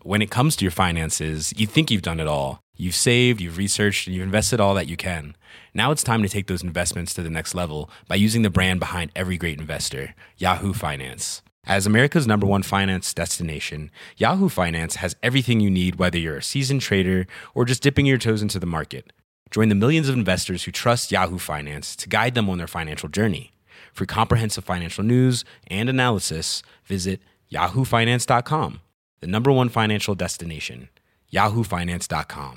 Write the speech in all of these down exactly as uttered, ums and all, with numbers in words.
when it comes to your finances, you think you've done it all. You've saved, you've researched, and you've invested all that you can. Now it's time to take those investments to the next level by using the brand behind every great investor, Yahoo Finance. As America's number one finance destination, Yahoo Finance has everything you need, whether you're a seasoned trader or just dipping your toes into the market. Join the millions of investors who trust Yahoo Finance to guide them on their financial journey. For comprehensive financial news and analysis, visit yahoo finance dot com, the number one financial destination, yahoo finance dot com.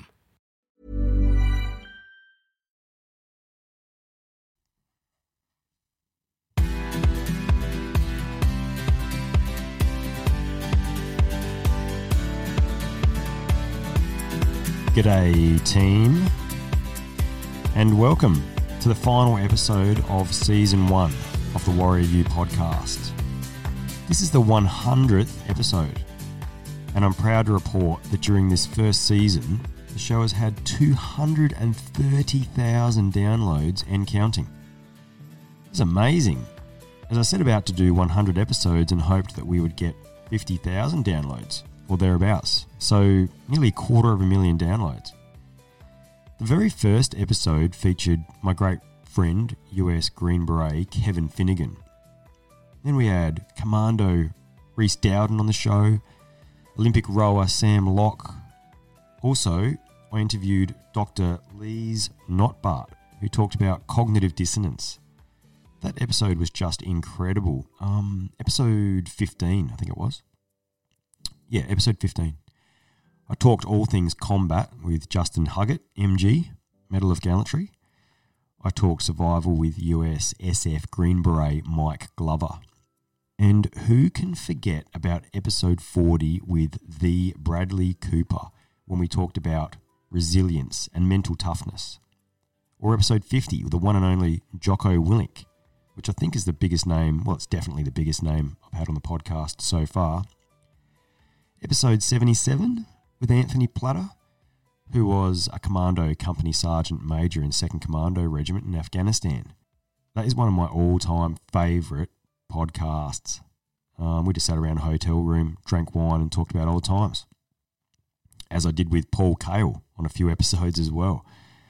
G'day team, and welcome to the final episode of Season one of the Warrior U podcast. This is the one hundredth episode, and I'm proud to report that during this first season, the show has had two hundred thirty thousand downloads and counting. It's amazing, as I set about to do one hundred episodes and hoped that we would get fifty thousand downloads, or thereabouts, so nearly a quarter of a million downloads. The very first episode featured my great friend, U S Green Beret Kevin Finnegan. Then we had Commando Rhys Dowden on the show, Olympic rower Sam Locke. Also, I interviewed Doctor Lise Notbart, who talked about cognitive dissonance. That episode was just incredible. Um, episode fifteen, I think it was. Yeah, episode fifteen. I talked all things combat with Justin Huggett, M G, Medal of Gallantry. I talked survival with U S S F Green Beret Mike Glover. And who can forget about episode forty with the Bradley Cooper when we talked about resilience and mental toughness? Or episode fifty with the one and only Jocko Willink, which I think is the biggest name, well, it's definitely the biggest name I've had on the podcast so far. Episode seventy-seven with Anthony Platter, who was a Commando Company Sergeant Major in second Commando Regiment in Afghanistan. That is one of my all-time favourite podcasts. Um, we just sat around a hotel room, drank wine and talked about old times, as I did with Paul Cale on a few episodes as well.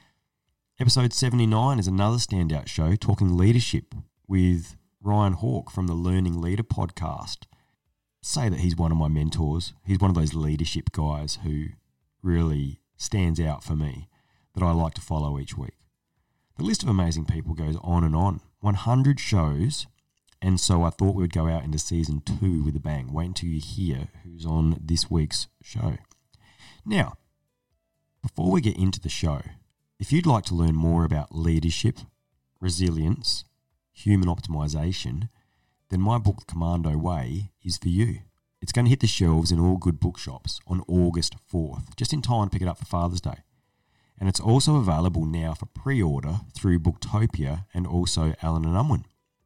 Episode seventy-nine is another standout show, talking leadership with Ryan Hawke from the Learning Leader podcast. Say that he's one of my mentors. He's one of those leadership guys who really stands out for me, that I like to follow each week. The list of amazing people goes on and on. one hundred shows, and so I thought we would go out into season two with a bang. Wait until you hear who's on this week's show. Now, before we get into the show, if you'd like to learn more about leadership, resilience, human optimization, then my book, Commando Way, is for you. It's going to hit the shelves in all good bookshops on August fourth, just in time to pick it up for Father's Day. And it's also available now for pre-order through Booktopia and also Allen and Unwin.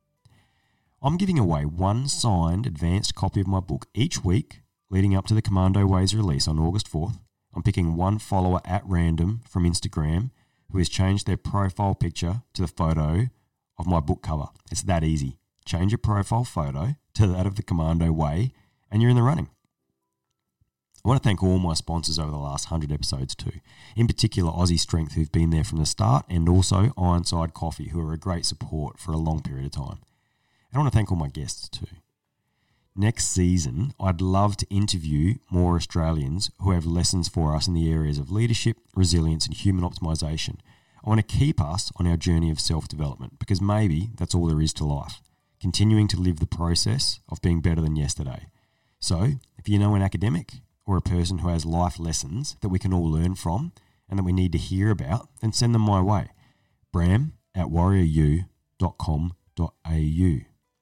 I'm giving away one signed advanced copy of my book each week leading up to the Commando Way's release on August fourth. I'm picking one follower at random from Instagram who has changed their profile picture to the photo of my book cover. It's that easy. Change your profile photo to that of the Commando Way, and you're in the running. I want to thank all my sponsors over the last one hundred episodes too. In particular, Aussie Strength, who've been there from the start, and also Ironside Coffee, who are a great support for a long period of time. And I want to thank all my guests too. Next season, I'd love to interview more Australians who have lessons for us in the areas of leadership, resilience, and human optimization. I want to keep us on our journey of self-development, because maybe that's all there is to life. Continuing to live the process of being better than yesterday. So, if you know an academic or a person who has life lessons that we can all learn from and that we need to hear about, then send them my way. Bram at warrior u dot com dot a u.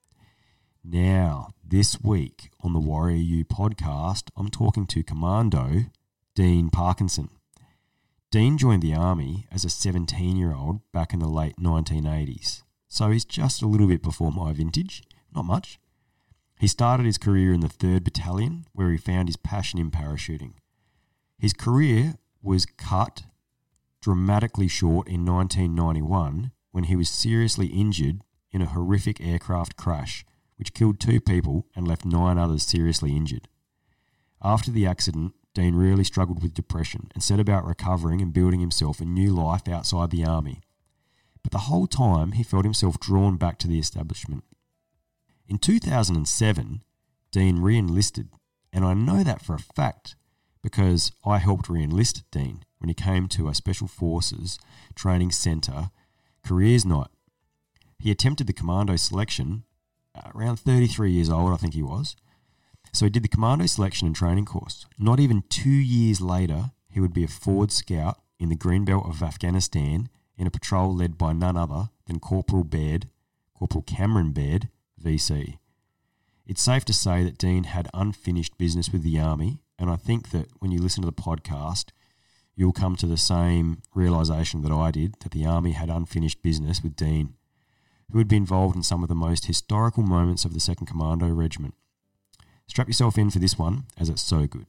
Now, this week on the Warrior U podcast, I'm talking to Commando Dean Parkinson. Dean joined the Army as a seventeen-year-old back in the late nineteen eighties. So he's just a little bit before my vintage, not much. He started his career in the third Battalion, where he found his passion in parachuting. His career was cut dramatically short in nineteen ninety-one when he was seriously injured in a horrific aircraft crash, which killed two people and left nine others seriously injured. After the accident, Dean really struggled with depression and set about recovering and building himself a new life outside the army. But the whole time he felt himself drawn back to the establishment. In two thousand seven, Dean re-enlisted, and I know that for a fact because I helped re-enlist Dean when he came to a Special Forces Training Centre Careers Night. He attempted the commando selection, uh, around thirty-three years old I think he was. So he did the commando selection and training course. Not even two years later, he would be a forward scout in the green belt of Afghanistan in a patrol led by none other than Corporal Baird, Corporal Cameron Baird, V C. It's safe to say that Dean had unfinished business with the Army, and I think that when you listen to the podcast, you'll come to the same realisation that I did, that the Army had unfinished business with Dean, who would be involved in some of the most historical moments of the second Commando Regiment. Strap yourself in for this one, as it's so good.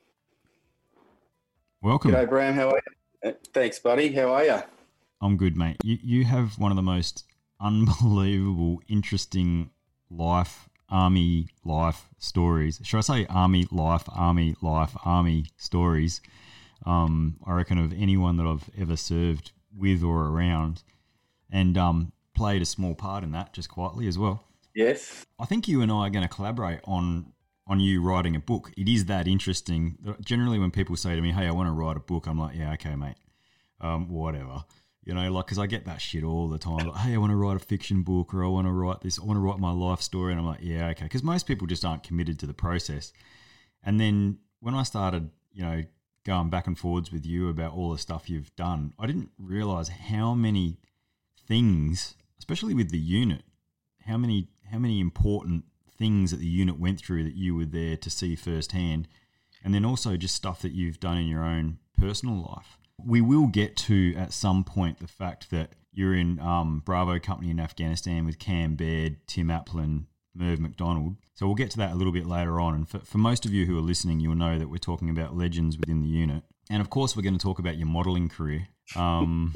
Welcome. G'day, Bram. How are you? Thanks, buddy. How are you? I'm good, mate. You you have one of the most unbelievable, interesting life, Army life stories. Should I say Army life, Army life, Army stories? Um, I reckon of anyone that I've ever served with or around, and um, played a small part in that, just quietly as well. Yes. I think you and I are going to collaborate on on you writing a book. It is that interesting. Generally, when people say to me, "Hey, I want to write a book," I'm like, "Yeah, okay, mate, um, whatever." You know, like, because I get that shit all the time. Like, hey, I want to write a fiction book, or I want to write this, I want to write my life story. And I'm like, yeah, okay. Because most people just aren't committed to the process. And then when I started, you know, going back and forwards with you about all the stuff you've done, I didn't realise how many things, especially with the unit, how many how many important things that the unit went through that you were there to see firsthand. And then also just stuff that you've done in your own personal life. We will get to, at some point, the fact that you're in um, Bravo Company in Afghanistan with Cam Baird, Tim Applin, Merv McDonald. So we'll get to that a little bit later on. And for, for most of you who are listening, you'll know that we're talking about legends within the unit. And, of course, we're going to talk about your modelling career. Um,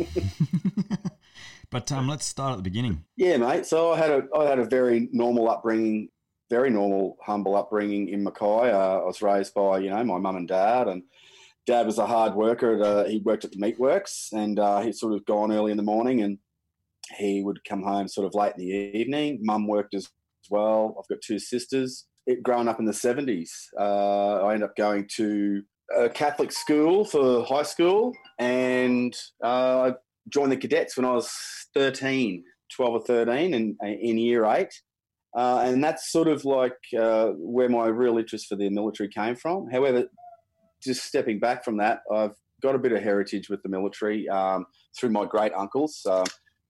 but um, let's start at the beginning. Yeah, mate. So I had a I had a very normal upbringing, very normal, humble upbringing in Mackay. Uh, I was raised by, you know, my mum and dad, and Dad was a hard worker. At, uh, he worked at the meatworks, and uh, he'd sort of gone early in the morning, and he would come home sort of late in the evening. Mum worked as well. I've got two sisters. It, growing up in the seventies, uh, I ended up going to a Catholic school for high school, and uh, I joined the cadets when I was thirteen, twelve or thirteen, and in year eight. Uh, and that's sort of like uh, where my real interest for the military came from. However, just stepping back from that, I've got a bit of heritage with the military um, through my great uncles. Uh,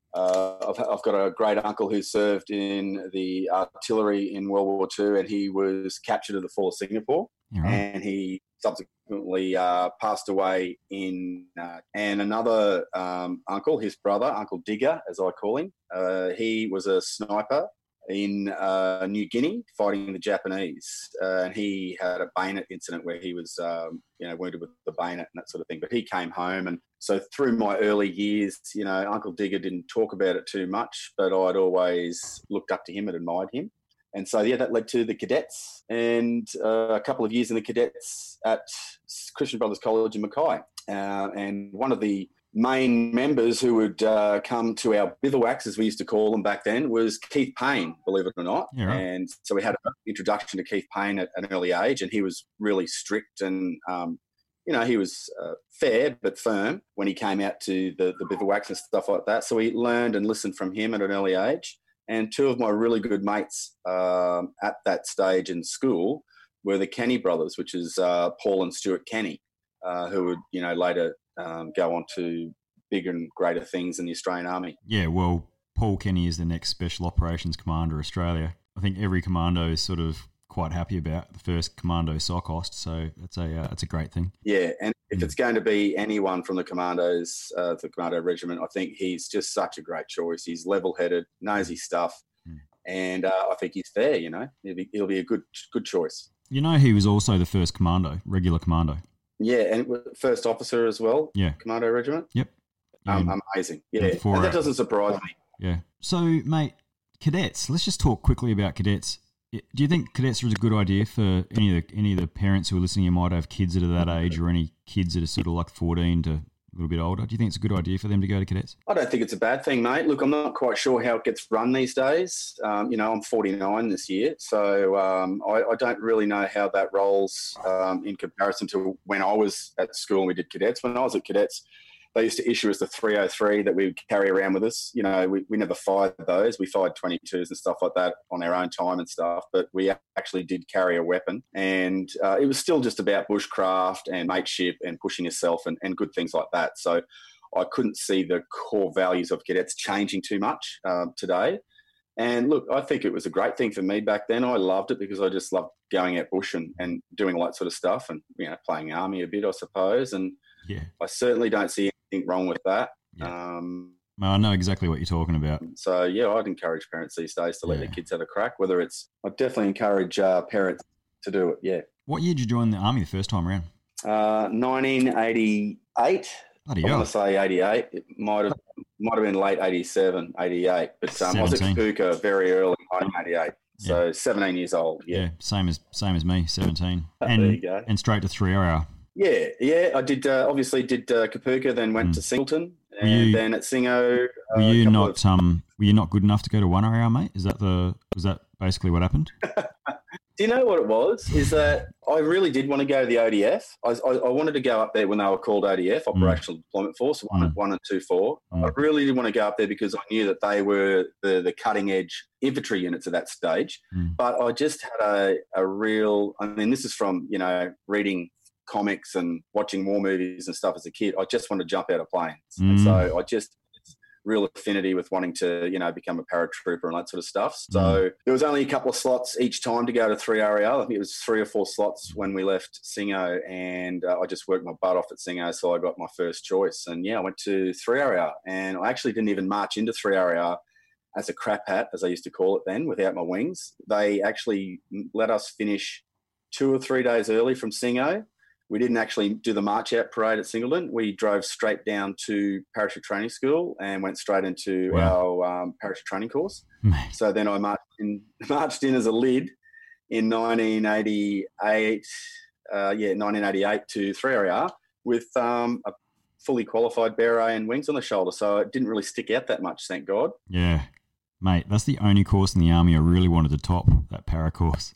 uh, I've, I've got a great uncle who served in the artillery in World War Two, and he was captured at the fall of Singapore. Right. And he subsequently uh, passed away in. Uh, and another um, uncle, his brother, Uncle Digger, as I call him, uh, he was a sniper in uh, New Guinea fighting the Japanese, uh, and he had a bayonet incident where he was, um, you know, wounded with the bayonet and that sort of thing. But he came home, and so through my early years, you know, Uncle Digger didn't talk about it too much, but I'd always looked up to him and admired him. And so, yeah, that led to the cadets, and uh, a couple of years in the cadets at Christian Brothers College in Mackay. Uh, and one of the main members who would uh, come to our bivouacs, as we used to call them back then, was Keith Payne, believe it or not. Yeah, right. And so we had an introduction to Keith Payne at an early age, and he was really strict and, um, you know, he was uh, fair but firm when he came out to the, the bivouacs and stuff like that. So we learned and listened from him at an early age. And two of my really good mates um, at that stage in school were the Kenny brothers, which is uh, Paul and Stuart Kenny, uh, who would, you know, later Um, go on to bigger and greater things in the Australian Army. Yeah, well, Paul Kenny is the next Special Operations Commander Australia. I think every commando is sort of quite happy about the first Commando SOCOST, so that's a uh, that's a great thing. Yeah, and if mm. it's going to be anyone from the Commandos, uh, the Commando Regiment, I think he's just such a great choice. He's level-headed, knows his stuff, mm. and uh, I think he's fair, you know. He'll be, he'll be a good good choice. You know, he was also the first Commando, regular Commando. Yeah, and first officer as well. Yeah. Commando Regiment. Yep. Um, um, amazing. Yeah, and that doesn't surprise me. Yeah. So, mate, cadets, let's just talk quickly about cadets. Do you think cadets are a good idea for any of the any of the parents who are listening who might have kids that are that age, or any kids that are sort of like fourteen to a little bit older? Do you think it's a good idea for them to go to cadets? I don't think it's a bad thing, mate. Look, I'm not quite sure how it gets run these days. Um, you know, I'm forty-nine this year, so um, I, I don't really know how that rolls um, in comparison to when I was at school and we did cadets. When I was at cadets, they used to issue us the three oh three that we would carry around with us. You know, we, we never fired those. We fired twenty-twos and stuff like that on our own time and stuff, but we actually did carry a weapon. And uh, it was still just about bushcraft and mateship and pushing yourself and, and good things like that. So I couldn't see the core values of cadets changing too much uh, today. And look, I think it was a great thing for me back then. I loved it because I just loved going out bush and, and doing all that sort of stuff and, you know, playing army a bit, I suppose. And yeah, I certainly don't see anything wrong with that. Yeah. Um, well, I know exactly what you're talking about. So, yeah, I'd encourage parents these days to let Yeah. their kids have a crack, whether it's – I'd definitely encourage uh, parents to do it, yeah. What year did you join the army the first time around? Uh, nineteen eighty-eight. Bloody I hell. want to say eighty-eight. It might have might have been late eighty-seven, eighty-eight. But um, I was at seventeen. Kapuka very early, nineteen eighty-eight. So seventeen years old, yeah. Yeah, same as same as me, seventeen. There And you go. and straight to three hour. Yeah, yeah. I did, uh, obviously did uh, Kapuka, then went Mm. to Singleton, Were and you- then at Singo. Uh, Were you a couple not um were you not good enough to go to one R R, mate? Is that the was that basically what happened? Do you know what it was? Is that I really did want to go to the O D F. I, I, I wanted to go up there when they were called O D F, Operational Deployment Force, one, Mm. one and two four. Mm. I really did want to go up there because I knew that they were the, the cutting edge infantry units at that stage. Mm. But I just had a, a real, I mean, this is from, you know, reading comics and watching war movies and stuff as a kid. I just wanted to jump out of planes. And Mm. so I just, real affinity with wanting to, you know, become a paratrooper and that sort of stuff. So Mm. there was only a couple of slots each time to go to three R A L. I think it was three or four slots when we left Singo, and uh, I just worked my butt off at Singo, so I got my first choice. And yeah, I went to three R A L, and I actually didn't even march into three R A L as a crap hat, as I used to call it then, without my wings. They actually let us finish two or three days early from Singo. We didn't actually do the march out parade at Singleton. We drove straight down to parachute training school and went straight into Wow. our um, parachute training course. Mate. So then I marched in, marched in as a lid in nineteen eighty-eight, uh, yeah, nineteen eighty-eight to three R A R with um, a fully qualified beret and wings on the shoulder. So it didn't really stick out that much, thank God. Yeah. Mate, that's the only course in the army I really wanted to top, that para course.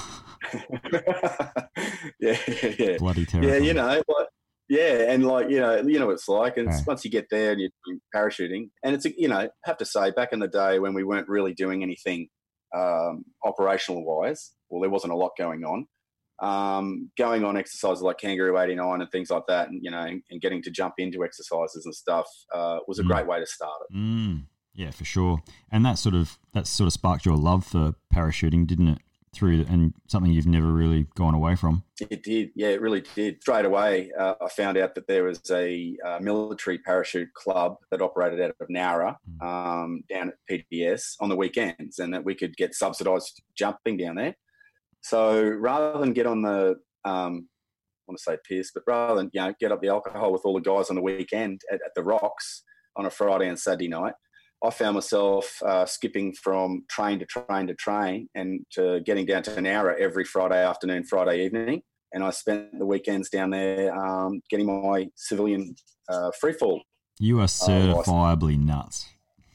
yeah, yeah. Bloody terrible. Yeah, you know, like, yeah, and like, you know, you know what it's like. And it's, Right. once you get there and you're doing parachuting, and it's, you know, I have to say, back in the day when we weren't really doing anything um, operational wise, well, there wasn't a lot going on. Um, going on exercises like Kangaroo eighty-nine and things like that, and, you know, and, and getting to jump into exercises and stuff uh, was a Mm. great way to start it. Mm, yeah, for sure. And that sort of that sort of sparked your love for parachuting, didn't it? Through and something you've never really gone away from. It did, yeah, it really did. Straight away, uh, I found out that there was a uh, military parachute club that operated out of Nowra um, down at P D S on the weekends, and that we could get subsidised jumping down there. So rather than get on the, um, I want to say piss, but rather than, you know, get up the alcohol with all the guys on the weekend at, at the Rocks on a Friday and Saturday night, I found myself uh, skipping from train to train to train and to getting down to Nowra every Friday afternoon, Friday evening. And I spent the weekends down there um, getting my civilian uh, freefall. You are certifiably nuts.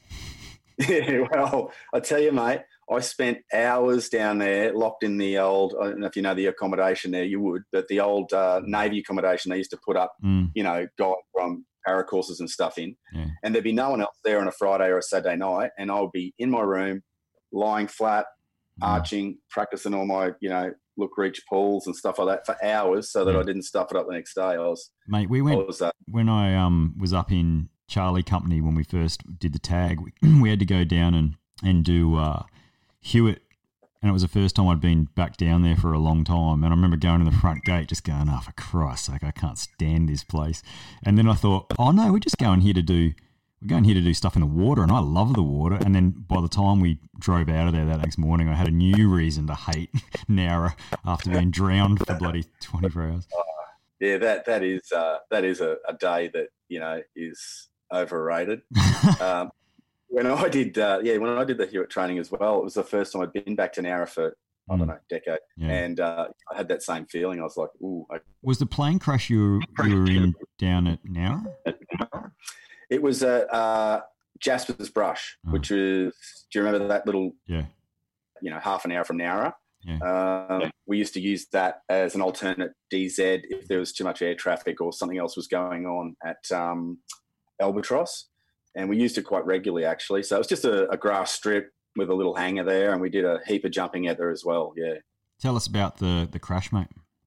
Yeah, well, I tell you, mate, I spent hours down there locked in the old, I don't know if you know the accommodation there, you would, but the old uh, Navy accommodation they used to put up, Mm, you know, guys from para courses and stuff in. yeah. And there'd be no one else there on a Friday or a Saturday night, and I would be in my room, lying flat, Mm. arching, practicing all my, you know, look, reach pulls and stuff like that for hours, so that Yeah. I didn't stuff it up the next day. I was, Mate, we I went was, uh, when I um was up in Charlie Company when we first did the tag. We, we had to go down and and do uh, Hewitt, and it was the first time I'd been back down there for a long time. And I remember going to the front gate, just going, "Oh, for Christ's sake, I can't stand this place." And then I thought, "Oh no, we're just going here to do." We're going here to do stuff in the water, and I love the water. And then by the time we drove out of there that next morning, I had a new reason to hate Nowra after being drowned for bloody twenty-four hours. yeah, that that is uh, that is a, a day that, you know, is overrated. um, when I did, uh, yeah, when I did the Hewitt training as well, it was the first time I'd been back to Nowra for I don't know, decade. Yeah. And uh, I had that same feeling. I was like, ooh. I- Was the plane crash you were, you were in down at Nowra? It was at uh, Jasper's Brush, Oh. which was, do you remember that little, Yeah. you know, half an hour from Nowra? Yeah. Um, we used to use that as an alternate D Z if there was too much air traffic or something else was going on at um, Albatross. And we used it quite regularly, actually. So it was just a, a grass strip with a little hangar there, and we did a heap of jumping out there as well, yeah. Tell us about the, the crash, mate.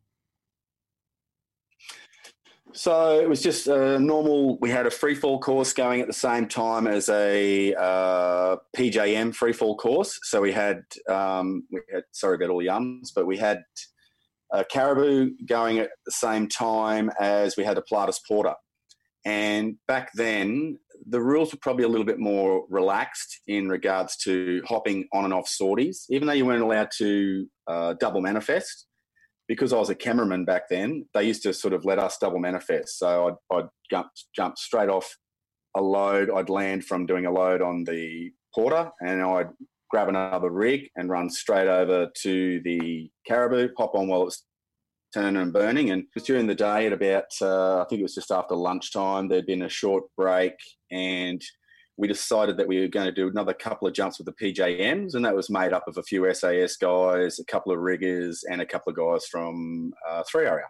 So it was just a normal, we had a free fall course going at the same time as a uh, P J M free fall course. So we had, um, we had, sorry about all the ums, but we had a Caribou going at the same time as we had a Pilatus Porter. And back then, the rules were probably a little bit more relaxed in regards to hopping on and off sorties, even though you weren't allowed to uh, double manifest. Because I was a cameraman back then, they used to sort of let us double manifest. So I'd, I'd jump, jump straight off a load. I'd land from doing a load on the Porter, and I'd grab another rig and run straight over to the Caribou, hop on while it's turning and burning. And it was during the day at about, uh, I think it was just after lunchtime, there'd been a short break, and we decided that we were going to do another couple of jumps with the P J Ms, and that was made up of a few S A S guys, a couple of riggers, and a couple of guys from uh, three area.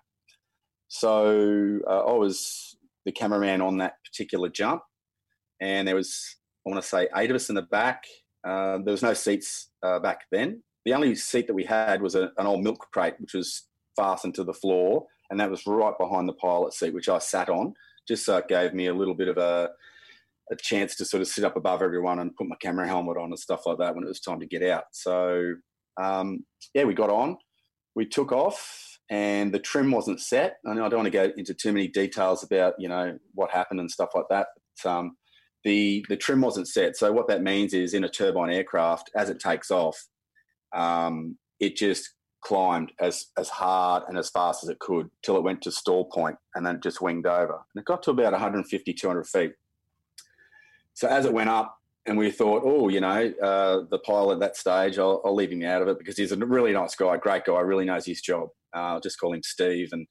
So uh, I was the cameraman on that particular jump, and there was, I want to say, eight of us in the back. Uh, there was no seats uh, back then. The only seat that we had was a, an old milk crate, which was fastened to the floor, and that was right behind the pilot seat, which I sat on, just so it gave me a little bit of a a chance to sort of sit up above everyone and put my camera helmet on and stuff like that when it was time to get out. So, um, yeah, we got on, we took off, and the trim wasn't set. I, I don't want to go into too many details about, you know, what happened and stuff like that. But, um, the, the trim wasn't set. So what that means is in a turbine aircraft, as it takes off, um, it just climbed as, as hard and as fast as it could till it went to stall point, and then it just winged over. And it got to about one fifty, two hundred feet. So as it went up, and we thought, oh, you know, uh, the pilot at that stage, I'll, I'll leave him out of it because he's a really nice guy, great guy, really knows his job. Uh, I'll just call him Steve. And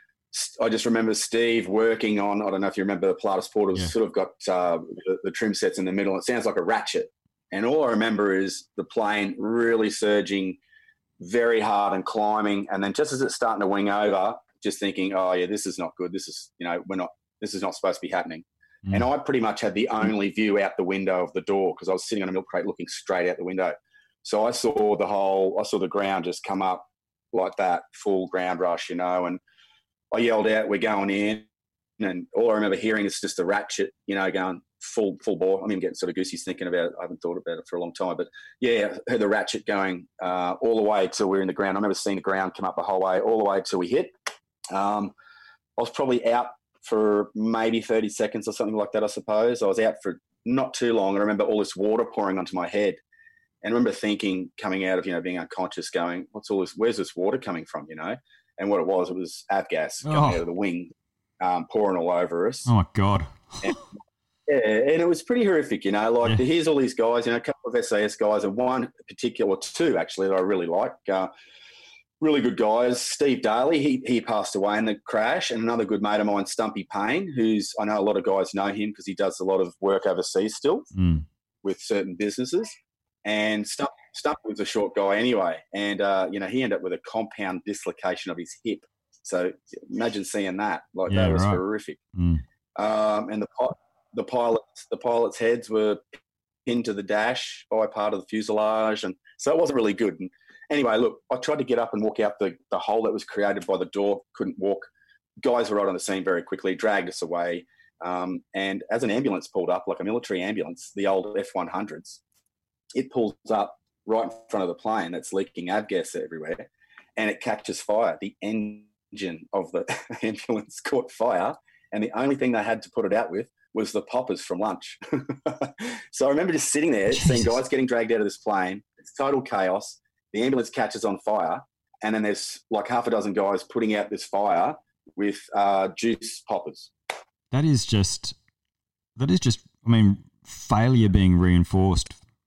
I just remember Steve working on, I don't know if you remember the Pilatus Porter, yeah. sort of got uh, the, the trim sets in the middle. It sounds like a ratchet. And all I remember is the plane really surging very hard and climbing. And then just as it's starting to wing over, just thinking, oh, yeah, this is not good. This is, you know, we're not, this is not supposed to be happening. Mm. And I pretty much had the only view out the window of the door because I was sitting on a milk crate looking straight out the window. So I saw the whole, I saw the ground just come up like that, full ground rush, you know, and I yelled out, we're going in. And all I remember hearing is just the ratchet, you know, going full full bore. I mean, I'm getting sort of goosies thinking about it. I haven't thought about it for a long time. But, yeah, I heard the ratchet going uh, all the way till we were in the ground. I remember seeing the ground come up the whole way, all the way till we hit. Um, I was probably out for maybe thirty seconds or something like that, I suppose. I was out for not too long. I remember all this water pouring onto my head. And I remember thinking, coming out of, you know, being unconscious, going, what's all this, where's this water coming from, you know? And what it was, it was avgas coming oh. out of the wing, um, pouring all over us. Oh, my God. and, yeah, and it was pretty horrific, you know, like yeah. here's all these guys, you know, a couple of S A S guys and one particular, or two actually that I really like, uh, really good guys. Steve Daly, he he passed away in the crash, and another good mate of mine, Stumpy Payne, who's, I know a lot of guys know him because he does a lot of work overseas still mm. with certain businesses. And Stumpy, Stumpy was a short guy anyway, and, uh, you know, he ended up with a compound dislocation of his hip. So imagine seeing that. Like, yeah, that was right. horrific. Mm. Um, and the the pilots, the pilots' heads were pinned to the dash by part of the fuselage, and so it wasn't really good. And anyway, look, I tried to get up and walk out the, the hole that was created by the door, couldn't walk. Guys were right on the scene very quickly, dragged us away. Um, and as an ambulance pulled up, like a military ambulance, the old F one hundreds, it pulls up right in front of the plane that's leaking avgas everywhere, and it catches fire. The engine of the ambulance caught fire, and the only thing they had to put it out with was the poppers from lunch. So I remember just sitting there, Jesus. seeing guys getting dragged out of this plane. It's total chaos. The ambulance catches on fire, and then there's like half a dozen guys putting out this fire with uh, juice poppers. That is just, that is just, I mean, failure being reinforced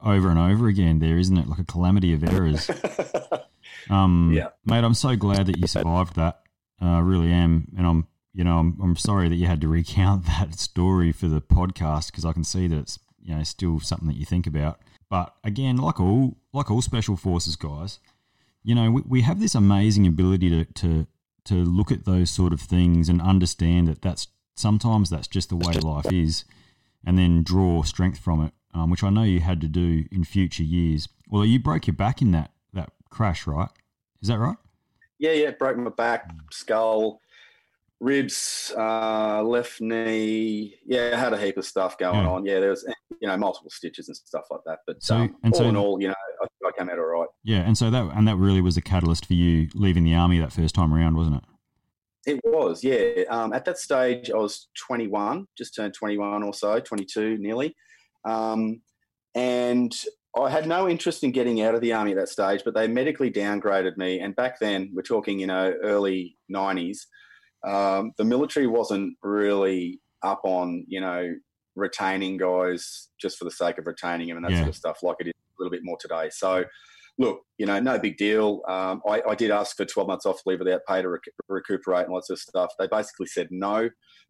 over and over again there, isn't it? Like a calamity of errors. um, yeah. Mate, I'm so glad that you survived that. Uh, I really am. And I'm, you know, I'm, I'm sorry that you had to recount that story for the podcast, because I can see that it's, you know, still something that you think about. But again, like all, like all special forces guys, you know, we, we have this amazing ability to, to, to look at those sort of things and understand that that's sometimes that's just the way life is, and then draw strength from it, um, which I know you had to do in future years. Well, you broke your back in that, that crash, right? Is that right? Yeah, yeah, broke my back, skull, ribs, uh, left knee. Yeah, I had a heap of stuff going Yeah. on. Yeah, there was, you know, multiple stitches and stuff like that. But So- um, and all so- in all, you know, I think I came out all right. Yeah, and so that and that really was the catalyst for you leaving the army that first time around, wasn't it? It was, yeah. Um, at that stage, I was twenty-one, just turned twenty-one or so, twenty-two nearly. Um, and I had no interest in getting out of the army at that stage, but they medically downgraded me. And back then, we're talking, you know, early nineties, um, the military wasn't really up on, you know, retaining guys just for the sake of retaining them and that Yeah. sort of stuff, like it is a little bit more today. So, look, you know, no big deal. Um, I, I did ask for twelve months off leave without pay to rec- recuperate and lots of stuff. They basically said no.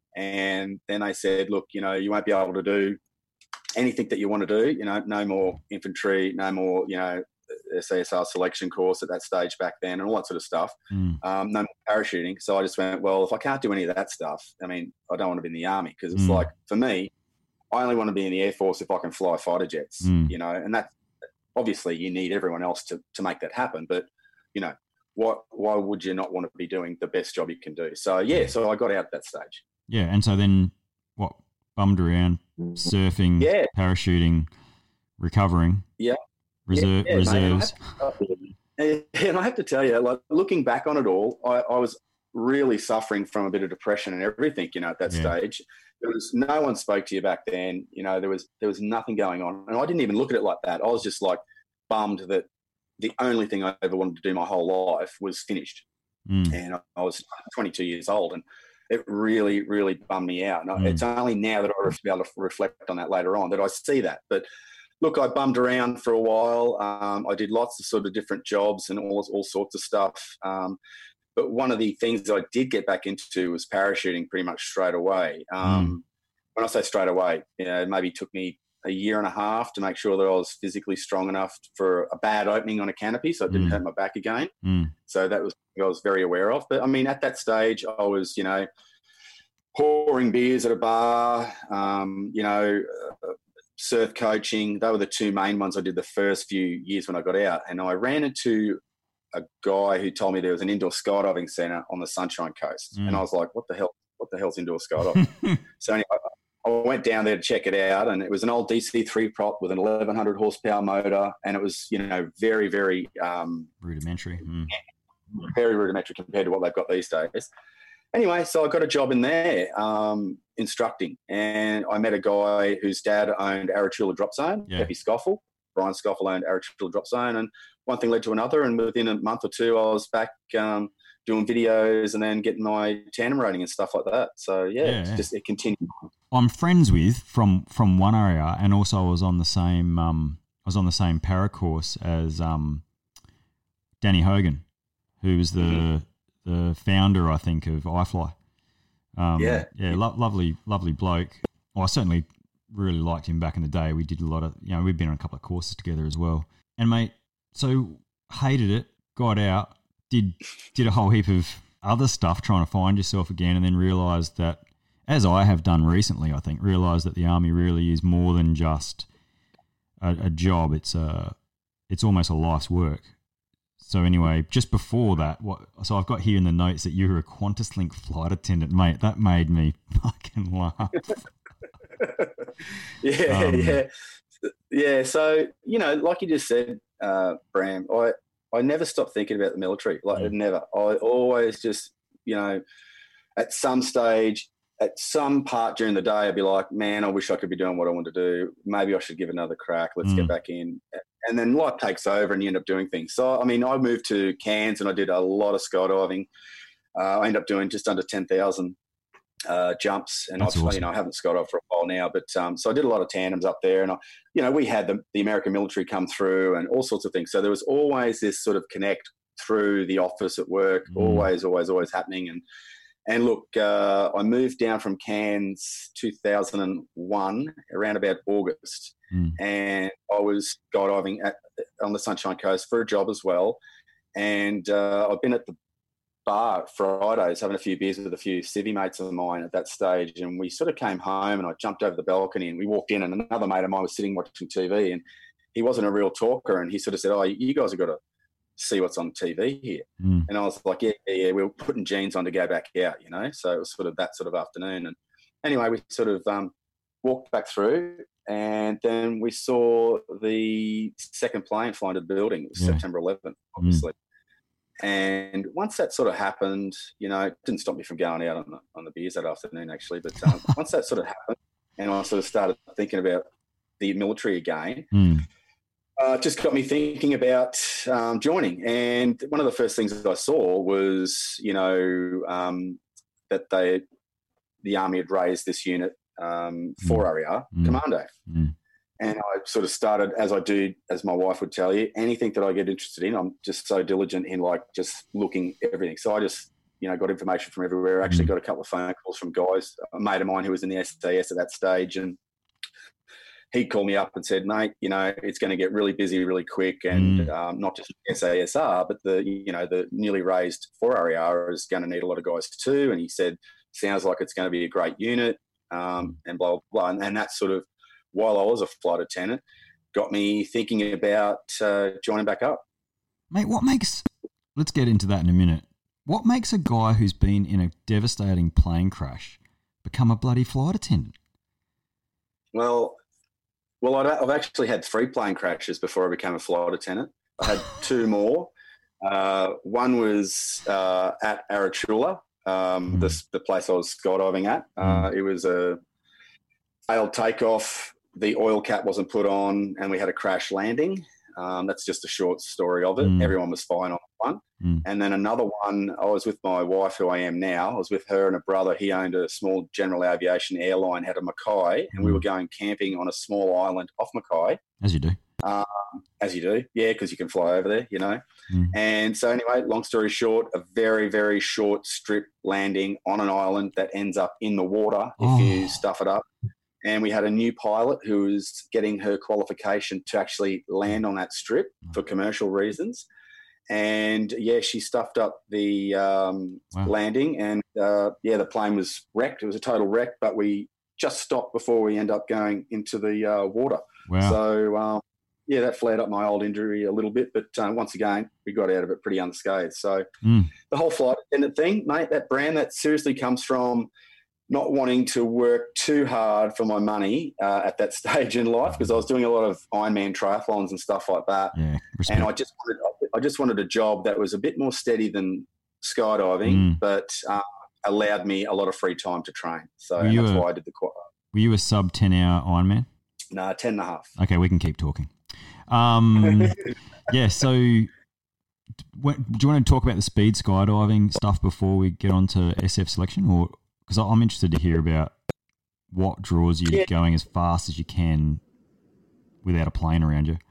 And then they said, look, you know, you won't be able to do anything that you want to do, you know, no more infantry, no more, you know, S A S R selection course at that stage back then and all that sort of stuff. Mm. Um, no more parachuting. So I just went, well, if I can't do any of that stuff, I mean, I don't want to be in the army, because it's Mm. like, for me, I only want to be in the Air Force if I can fly fighter jets, Mm. you know, and that obviously you need everyone else to, to make that happen. But, you know, what, why would you not want to be doing the best job you can do? So, yeah, so I got out at that stage. Yeah, and so then what? Bummed around, surfing, Yeah. parachuting, recovering. Yeah. Reserve, Yeah, yeah, mate, and I reserves. have to- And I have to tell you, like, looking back on it all, I, I was really suffering from a bit of depression and everything, you know, at that Yeah. stage. There was no one spoke to you back then. You know, there was there was nothing going on, and I didn't even look at it like that. I was just like bummed that the only thing I ever wanted to do my whole life was finished, Mm. and I, I was twenty-two years old, and it really, really bummed me out. And I- Mm. it's only now that I be able to reflect on that later on that I see that, but. Look, I bummed around for a while. Um, I did lots of sort of different jobs and all all sorts of stuff. Um, but one of the things that I did get back into was parachuting pretty much straight away. Um, Mm. When I say straight away, you know, it maybe took me a year and a half to make sure that I was physically strong enough for a bad opening on a canopy so it didn't Mm. hurt my back again. Mm. So that was I was very aware of. But, I mean, at that stage, I was, you know, pouring beers at a bar, um, you know, uh, surf coaching. They were the two main ones I did the first few years when I got out. And I ran into a guy who told me there was an indoor skydiving centre on the Sunshine Coast. Mm. And I was like, what the hell? What the hell's indoor skydiving? So anyway, I went down there to check it out, and it was an old D C three prop with an eleven hundred horsepower motor. And it was, you know, very, very, um, Rudimentary. Mm. very rudimentary compared to what they've got these days. Anyway, so I got a job in there um, instructing, and I met a guy whose dad owned Arachula Drop Zone, Yeah. Pepe Scoffel. Brian Scoffel owned Arachula Drop Zone, and one thing led to another, and within a month or two, I was back um, doing videos and then getting my tandem rating and stuff like that. So, yeah, Yeah, it's yeah. just it continued. I'm friends with from from one area, and also I was on the same um I was on the same para course as um Danny Hogan, who was the Mm-hmm. the founder, I think, of iFly. Um, Yeah. yeah, lo- lovely, lovely bloke. Well, I certainly really liked him back in the day. We did a lot of, you know, we've been on a couple of courses together as well. And mate, so hated it, got out, did did a whole heap of other stuff trying to find yourself again, and then realised that, as I have done recently, I think, realised that the army really is more than just a, a job. It's a, it's almost a life's work. So anyway, just before that, what? So I've got here in the notes that you were a QantasLink flight attendant, mate. That made me fucking laugh. yeah, Um, yeah, yeah. So, you know, like you just said, uh, Bram, I I never stopped thinking about the military. Like Mm. never. I always just, you know, at some stage, at some part during the day, I'd be like, man, I wish I could be doing what I want to do. Maybe I should give it another crack. Let's Mm. get back in. And then life takes over and you end up doing things. So, I mean, I moved to Cairns and I did a lot of skydiving. Uh, I ended up doing just under ten thousand uh, jumps, and I've, That's awesome. you know, I haven't skydived for a while now, but um, so I did a lot of tandems up there, and I, you know, we had the, the American military come through and all sorts of things. So there was always this sort of connect through the office at work, Mm. always, always, always happening. And and look, uh, I moved down from Cairns two thousand one around about August, Mm. and I was skydiving at, on the Sunshine Coast for a job as well. And uh, I've been at the bar Fridays having a few beers with a few civvy mates of mine at that stage, and we sort of came home and I jumped over the balcony and we walked in, and another mate of mine was sitting watching T V, and he wasn't a real talker, and he sort of said, "Oh, you guys have got to see what's on T V here." Mm. And I was like, yeah, yeah, yeah, we were putting jeans on to go back out, you know. So it was sort of that sort of afternoon. And anyway, we sort of um, walked back through, and then we saw the second plane fly into the building. It was Yeah. September eleventh, obviously. Mm. And once that sort of happened, you know, it didn't stop me from going out on the, on the beers that afternoon, actually. But um, once that sort of happened, and I sort of started thinking about the military again, Mm. Uh, just got me thinking about um, joining. And one of the first things that I saw was, you know, um, that they, the Army had raised this unit um, for area Mm. Commando. Mm. And I sort of started, as I do, as my wife would tell you, anything that I get interested in, I'm just so diligent in like just looking at everything. So I just, you know, got information from everywhere. I actually Mm. got a couple of phone calls from guys, a mate of mine who was in the S A S at that stage, and he called me up and said, "Mate, you know, it's going to get really busy really quick, and Mm. um, not just S A S R, but the, you know, the newly raised four R E R is going to need a lot of guys too." And he said, "Sounds like it's going to be a great unit," um, and blah, blah, blah. And, and that sort of, while I was a flight attendant, got me thinking about uh, joining back up. Mate, what makes, let's get into that in a minute. What makes a guy who's been in a devastating plane crash become a bloody flight attendant? Well, well, I'd, I've actually had three plane crashes before I became a flight attendant. I had two more. Uh, one was uh, at Arachula, um, Mm. the, the place I was skydiving at. Uh, it was a failed takeoff. The oil cap wasn't put on, and we had a crash landing. Um, that's just a short story of it. Mm. Everyone was fine on one. Mm. And then another one, I was with my wife, who I am now. I was with her and a brother. He owned a small general aviation airline out of Mackay, and we Mm. were going camping on a small island off Mackay. As you do. Um, as you do, yeah, because you can fly over there, you know. Mm. And so anyway, long story short, a very, very short strip landing on an island that ends up in the water if Oh. you stuff it up. And we had a new pilot who was getting her qualification to actually land on that strip for commercial reasons. And, yeah, she stuffed up the um, Wow. landing, and, uh, yeah, the plane was wrecked. It was a total wreck, but we just stopped before we end up going into the uh, water. Wow. So, um, yeah, that flared up my old injury a little bit, but uh, once again, we got out of it pretty unscathed. So Mm. the whole flight attendant thing, mate, that brand, that seriously comes from not wanting to work too hard for my money uh, at that stage in life, because I was doing a lot of Ironman triathlons and stuff like that. Yeah. Respect. And I just wanted, I just wanted a job that was a bit more steady than skydiving, Mm. but uh, allowed me a lot of free time to train. So Were and you that's a- why I did the quad. Were you a sub ten hour Ironman? No, ten and a half. Okay, we can keep talking. Um, yeah, so d- what, do you want to talk about the speed skydiving stuff before we get on to S F selection? Or because I'm interested to hear about what draws you Yeah. to going as fast as you can without a plane around you.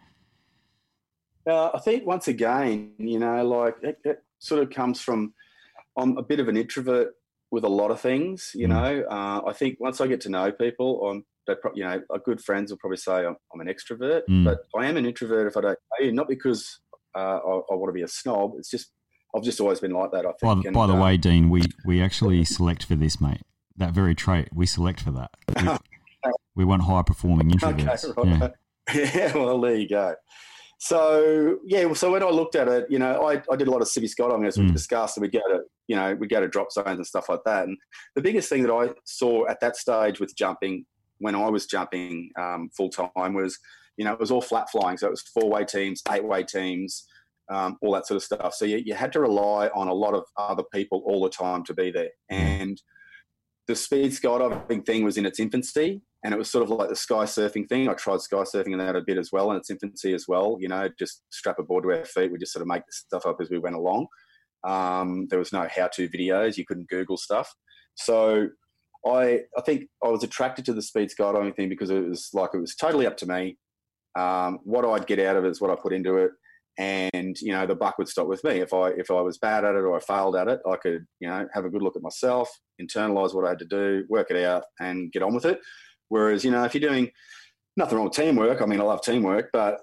Uh, I think once again, you know, like it, it sort of comes from, I'm a bit of an introvert with a lot of things, you Mm. know. Uh, I think once I get to know people, I'm, they pro- you know, our good friends will probably say I'm, I'm an extrovert, Mm. but I am an introvert if I don't know you, not because uh, I, I want to be a snob. It's just, I've just always been like that, I think. By, the- And, by the uh, way, Dean, we, we actually select for this, mate. That very trait, we select for that. We, we want high performing introverts. Okay, Yeah. right. Yeah, well, there you go. So, yeah, so when I looked at it, you know, I, I did a lot of civvy skydiving, as we Mm. discussed, and we go to, you know, we go to drop zones and stuff like that. And the biggest thing that I saw at that stage with jumping, when I was jumping um, full time, was, you know, it was all flat flying. So it was four-way teams, eight-way teams, um, all that sort of stuff. So you, you had to rely on a lot of other people all the time to be there. And the speed skydiving thing was in its infancy, and it was sort of like the sky surfing thing. I tried sky surfing and that a bit as well in its infancy as well, you know, just strap a board to our feet. We just sort of make the stuff up as we went along. Um, there was no how-to videos. You couldn't Google stuff. So I I think I was attracted to the speed skydiving thing because it was like it was totally up to me. Um, what I'd get out of it is what I put into it, and you know the buck would stop with me. If I if I was bad at it or I failed at it, I could you know have a good look at myself, internalize what I had to do, work it out, and get on with it. Whereas you know if you're doing nothing wrong with teamwork, I mean I love teamwork, but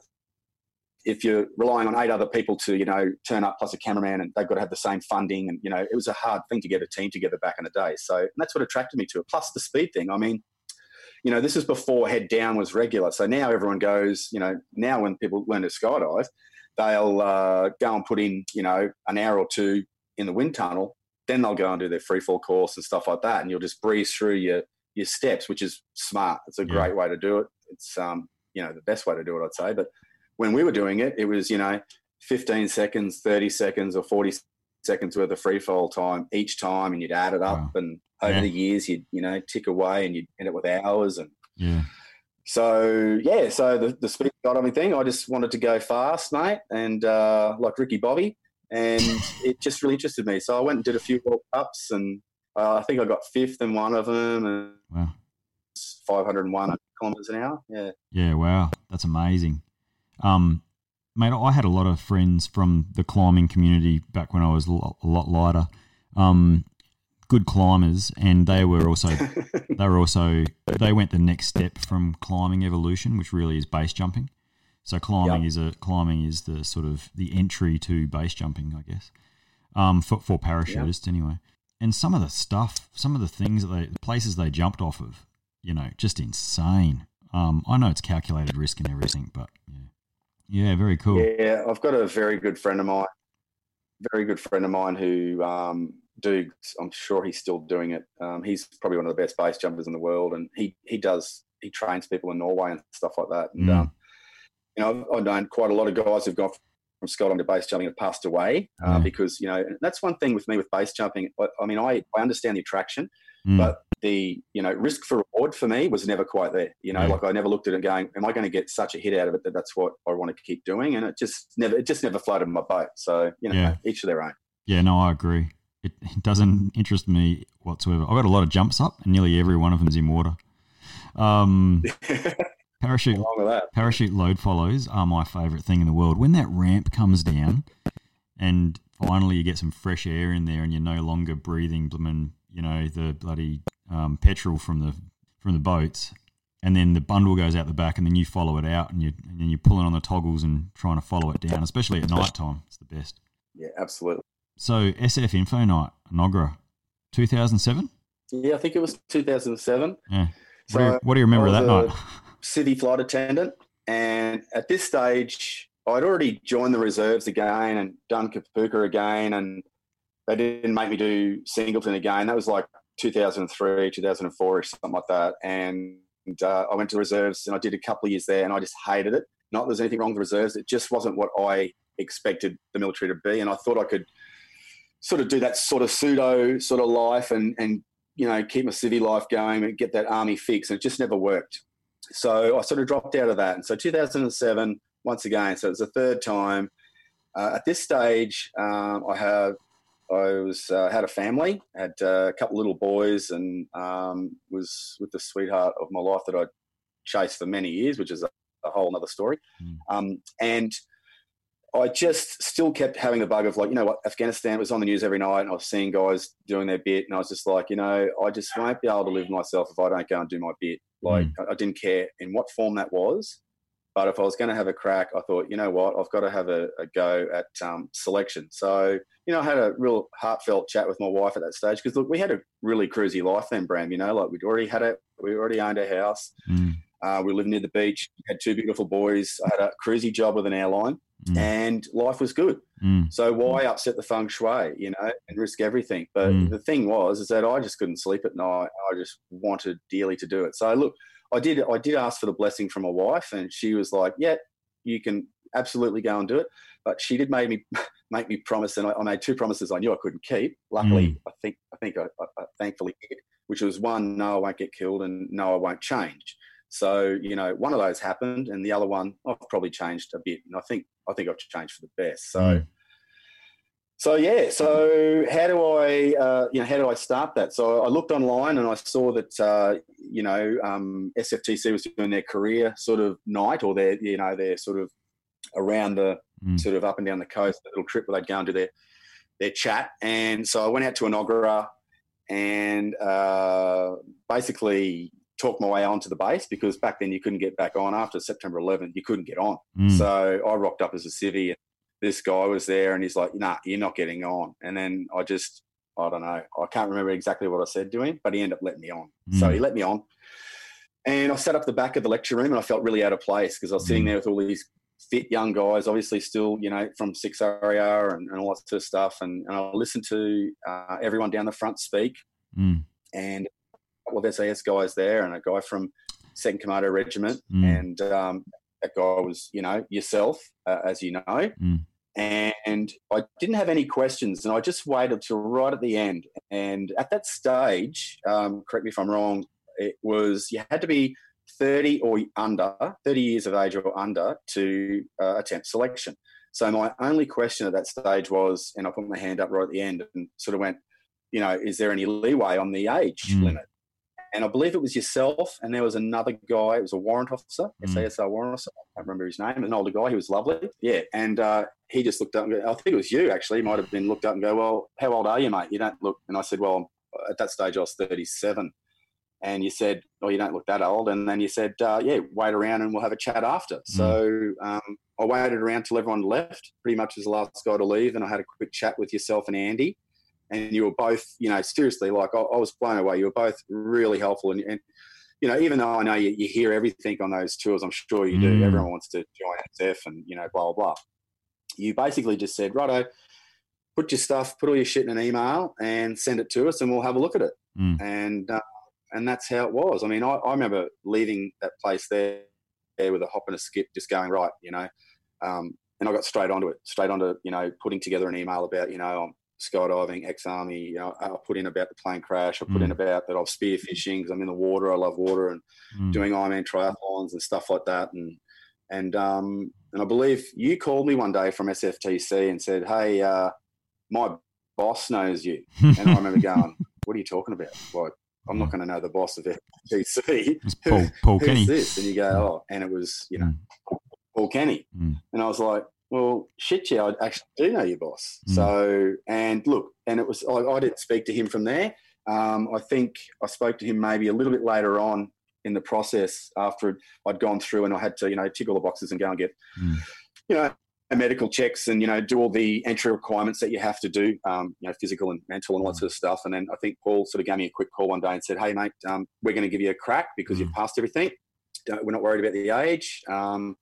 if you're relying on eight other people to, you know, turn up plus a cameraman and they've got to have the same funding and, you know, it was a hard thing to get a team together back in the day. So and that's what attracted me to it. Plus the speed thing. I mean, you know, this is before head down was regular. So now everyone goes, you know, now when people learn to skydive, they'll uh, go and put in, you know, an hour or two in the wind tunnel. Then they'll go and do their free fall course and stuff like that. And you'll just breeze through your, your steps, which is smart. It's a yeah. great way to do it. It's, um, you know, the best way to do it, I'd say. But when we were doing it, it was, you know, fifteen seconds, thirty seconds or forty seconds worth of free fall time each time, and you'd add it up. Wow. And over yeah. the years, you'd, you know, tick away and you'd end up with hours. And yeah. So, yeah, so the, the speed skydiving thing, I just wanted to go fast, mate, and uh, like Ricky Bobby, and it just really interested me. So I went and did a few World Cups, and uh, I think I got fifth in one of them, and wow. five hundred one kilometres an hour. Yeah. Yeah, wow. That's amazing. Um, mate, I had a lot of friends from the climbing community back when I was a lot, a lot lighter, um, good climbers, and they were also they were also they went the next step from climbing evolution, which really is base jumping. So climbing yep. is a climbing is the sort of the entry to base jumping, I guess, um, for for parachutists yep. anyway. And some of the stuff, some of the things that they, the places they jumped off of, you know, just insane. Um, I know it's calculated risk and everything, but yeah. Yeah, very cool. Yeah, I've got a very good friend of mine, very good friend of mine who um, do. I'm sure he's still doing it. Um, he's probably one of the best base jumpers in the world, and he he does he trains people in Norway and stuff like that. And mm. um, you know, I've, I've known quite a lot of guys who've gone from skydiving to base jumping have passed away uh, yeah. because you know that's one thing with me with base jumping. I, I mean, I I understand the attraction, mm. but the, you know, risk for reward for me was never quite there. You know, yeah. like I never looked at it going, am I going to get such a hit out of it that that's what I want to keep doing? And it just never, it just never floated my boat. So, you know, yeah. each of their own. Yeah, no, I agree. It, it doesn't interest me whatsoever. I've got a lot of jumps up and nearly every one of them's in water. Um, parachute, parachute load follows are my favourite thing in the world. When that ramp comes down and finally you get some fresh air in there and you're no longer breathing, you know, the bloody Um, petrol from the from the boats, and then the bundle goes out the back, and then you follow it out, and you and then you're pulling on the toggles and trying to follow it down, especially at night time. It's the best. Yeah, absolutely. So S F Info Night, Nogra, two thousand seven. Yeah, I think it was two thousand seven. Yeah. So what do you, what do you remember of that night? City flight attendant, and at this stage, I'd already joined the reserves again and done Kapuka again, and they didn't make me do Singleton again. That was like two thousand three, two thousand four, something like that. And uh, I went to the reserves and I did a couple of years there, and I just hated it. Not that there's anything wrong with the reserves. It just wasn't what I expected the military to be. And I thought I could sort of do that sort of pseudo sort of life and, and you know, keep my civvy life going and get that army fix. And it just never worked. So I sort of dropped out of that. And so two thousand seven, once again, so it was the third time. Uh, at this stage, um, I have I was uh, had a family, had uh, a couple of little boys, and um, was with the sweetheart of my life that I chased for many years, which is a, a whole other story. Mm. Um, and I just still kept having the bug of like, you know what, Afghanistan was on the news every night, and I was seeing guys doing their bit, and I was just like, you know, I just won't be able to live myself if I don't go and do my bit. Like, mm. I, I didn't care in what form that was. But if I was going to have a crack, I thought, you know what, I've got to have a, a go at um, selection. So, you know, I had a real heartfelt chat with my wife at that stage because, look, we had a really cruisy life then, Bram, you know, like we'd already had it. We already owned a house. Mm. Uh, we lived near the beach, had two beautiful boys. I had a cruisy job with an airline mm. and life was good. Mm. So why upset the feng shui, you know, and risk everything? But mm. the thing was is that I just couldn't sleep at night. I just wanted dearly to do it. So, look, I did I did ask for the blessing from my wife, and she was like, yeah, you can absolutely go and do it. But she did make me make me promise, and I, I made two promises I knew I couldn't keep. Luckily, mm. I think I think I, I, I thankfully did, which was one, no, I won't get killed, and no, I won't change. So, you know, one of those happened, and the other one I've probably changed a bit, and I think I think I've changed for the best. So, mm. So yeah, so how do I, uh, you know, how do I start that? So I looked online and I saw that, uh, you know, um, S F T C was doing their career sort of night, or their, you know, their sort of around the mm. sort of up and down the coast, a little trip where they'd go and do their their chat. And so I went out to Inoggera and uh, basically talked my way onto the base, because back then you couldn't get back on after September eleventh. You couldn't get on. Mm. So I rocked up as a civvy. This guy was there and he's like, nah, you're not getting on. And then I just, I don't know, I can't remember exactly what I said to him, but he ended up letting me on. Mm. So he let me on. And I sat up the back of the lecture room and I felt really out of place, because I was mm. sitting there with all these fit young guys, obviously still, you know, from six area and, and all that sort of stuff. And, and I listened to uh, everyone down the front speak mm. and a couple of S A S guys there and a guy from second Commando Regiment. Mm. And um, that guy was, you know, yourself, uh, as you know. Mm. And I didn't have any questions, and I just waited till right at the end. And at that stage, um, correct me if I'm wrong, it was you had to be thirty or under, thirty years of age or under to uh, attempt selection. So my only question at that stage was, and I put my hand up right at the end and sort of went, you know, is there any leeway on the age mm. limit? And I believe it was yourself, and there was another guy. It was a warrant officer, mm. S A S R warrant officer. I can't remember his name. An older guy. He was lovely. Yeah. And uh, he just looked up and go, I think it was you, actually. He might have been looked up and go, well, how old are you, mate? You don't look. And I said, well, at that stage I was thirty-seven. And you said, oh, you don't look that old. And then you said, uh, yeah, wait around and we'll have a chat after. Mm. So um, I waited around till everyone left, pretty much as the last guy to leave. And I had a quick chat with yourself and Andy. And you were both, you know, seriously, like I, I was blown away. You were both really helpful. And, and you know, even though I know you, you hear everything on those tours, I'm sure you do. Mm. Everyone wants to join S F and, you know, blah, blah, blah. You basically just said, righto, put your stuff, put all your shit in an email and send it to us and we'll have a look at it. Mm. And uh, and that's how it was. I mean, I, I remember leaving that place there, there with a hop and a skip, just going, right, you know, um, and I got straight onto it, straight onto, you know, putting together an email about, you know, I'm skydiving, ex-army, you know, I put in about the plane crash. I put mm. in about that I'm spearfishing because I'm in the water. I love water, and mm. doing Ironman triathlons and stuff like that. And and um and I believe you called me one day from S F T C and said, hey, uh, my boss knows you. And I remember going, what are you talking about? Like, I'm not going to know the boss of F T C. It's Paul, Paul Who's Kenny. This? And you go, oh, and it was, you know, mm. Paul Kenny. Mm. And I was like, well, shit, yeah, I actually do know your boss. Mm. So, and look, and it was, I, I didn't speak to him from there. Um, I think I spoke to him maybe a little bit later on in the process after I'd gone through and I had to, you know, tick all the boxes and go and get, mm. you know, medical checks and, you know, do all the entry requirements that you have to do, um, you know, physical and mental and all that sort of stuff. And then I think Paul sort of gave me a quick call one day and said, hey, mate, um, we're going to give you a crack because mm. you've passed everything. Don't, we're not worried about the age. Um,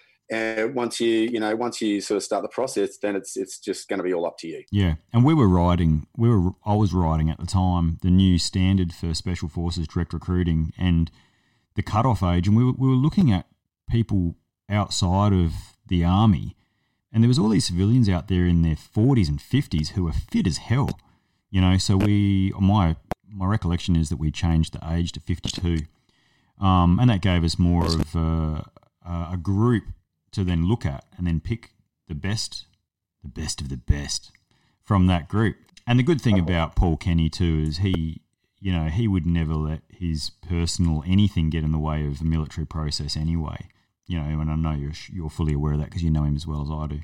And once you, you know, once you sort of start the process, then it's it's just going to be all up to you. Yeah, and we were writing, we were, I was writing at the time the new standard for Special Forces direct recruiting and the cutoff age, and we were we were looking at people outside of the army, and there was all these civilians out there in their forties and fifties who were fit as hell, you know. So we, my my recollection is that we changed the age to fifty-two, um, and that gave us more of a, a group to then look at and then pick the best, the best of the best from that group. And the good thing about Paul Kenny too is he, you know, he would never let his personal anything get in the way of the military process anyway. You know, and I know you're you're fully aware of that because you know him as well as I do.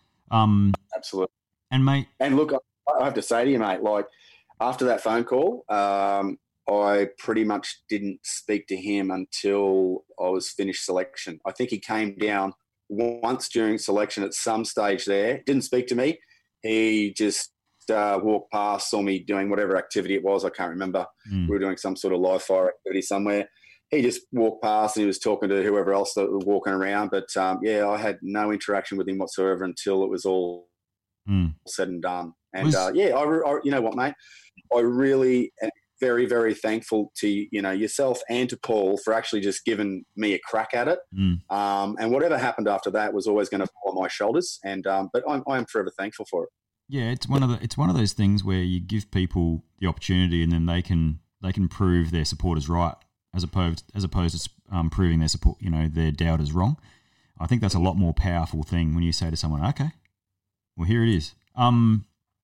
Um, Absolutely. And mate, and look, I have to say to you, mate, like after that phone call, um, I pretty much didn't speak to him until I was finished selection. I think he came down once during selection at some stage there, didn't speak to me. He just uh, walked past, saw me doing whatever activity it was. I can't remember. Mm. We were doing some sort of live fire activity somewhere. He just walked past and he was talking to whoever else that was walking around. But, um, yeah, I had no interaction with him whatsoever until it was all mm. said and done. And, was... uh, yeah, I, I, you know what, mate? I really am very, very thankful to, you know, yourself and to Paul for actually just giving me a crack at it. Mm. Um, and whatever happened after that was always going to fall on my shoulders. And um, but I'm I'm forever thankful for it. Yeah, it's one of the it's one of those things where you give people the opportunity and then they can they can prove their supporters right as opposed as opposed to um, proving their support, you know, their doubters wrong. I think that's a lot more powerful thing when you say to someone, okay, well, here it is. Um,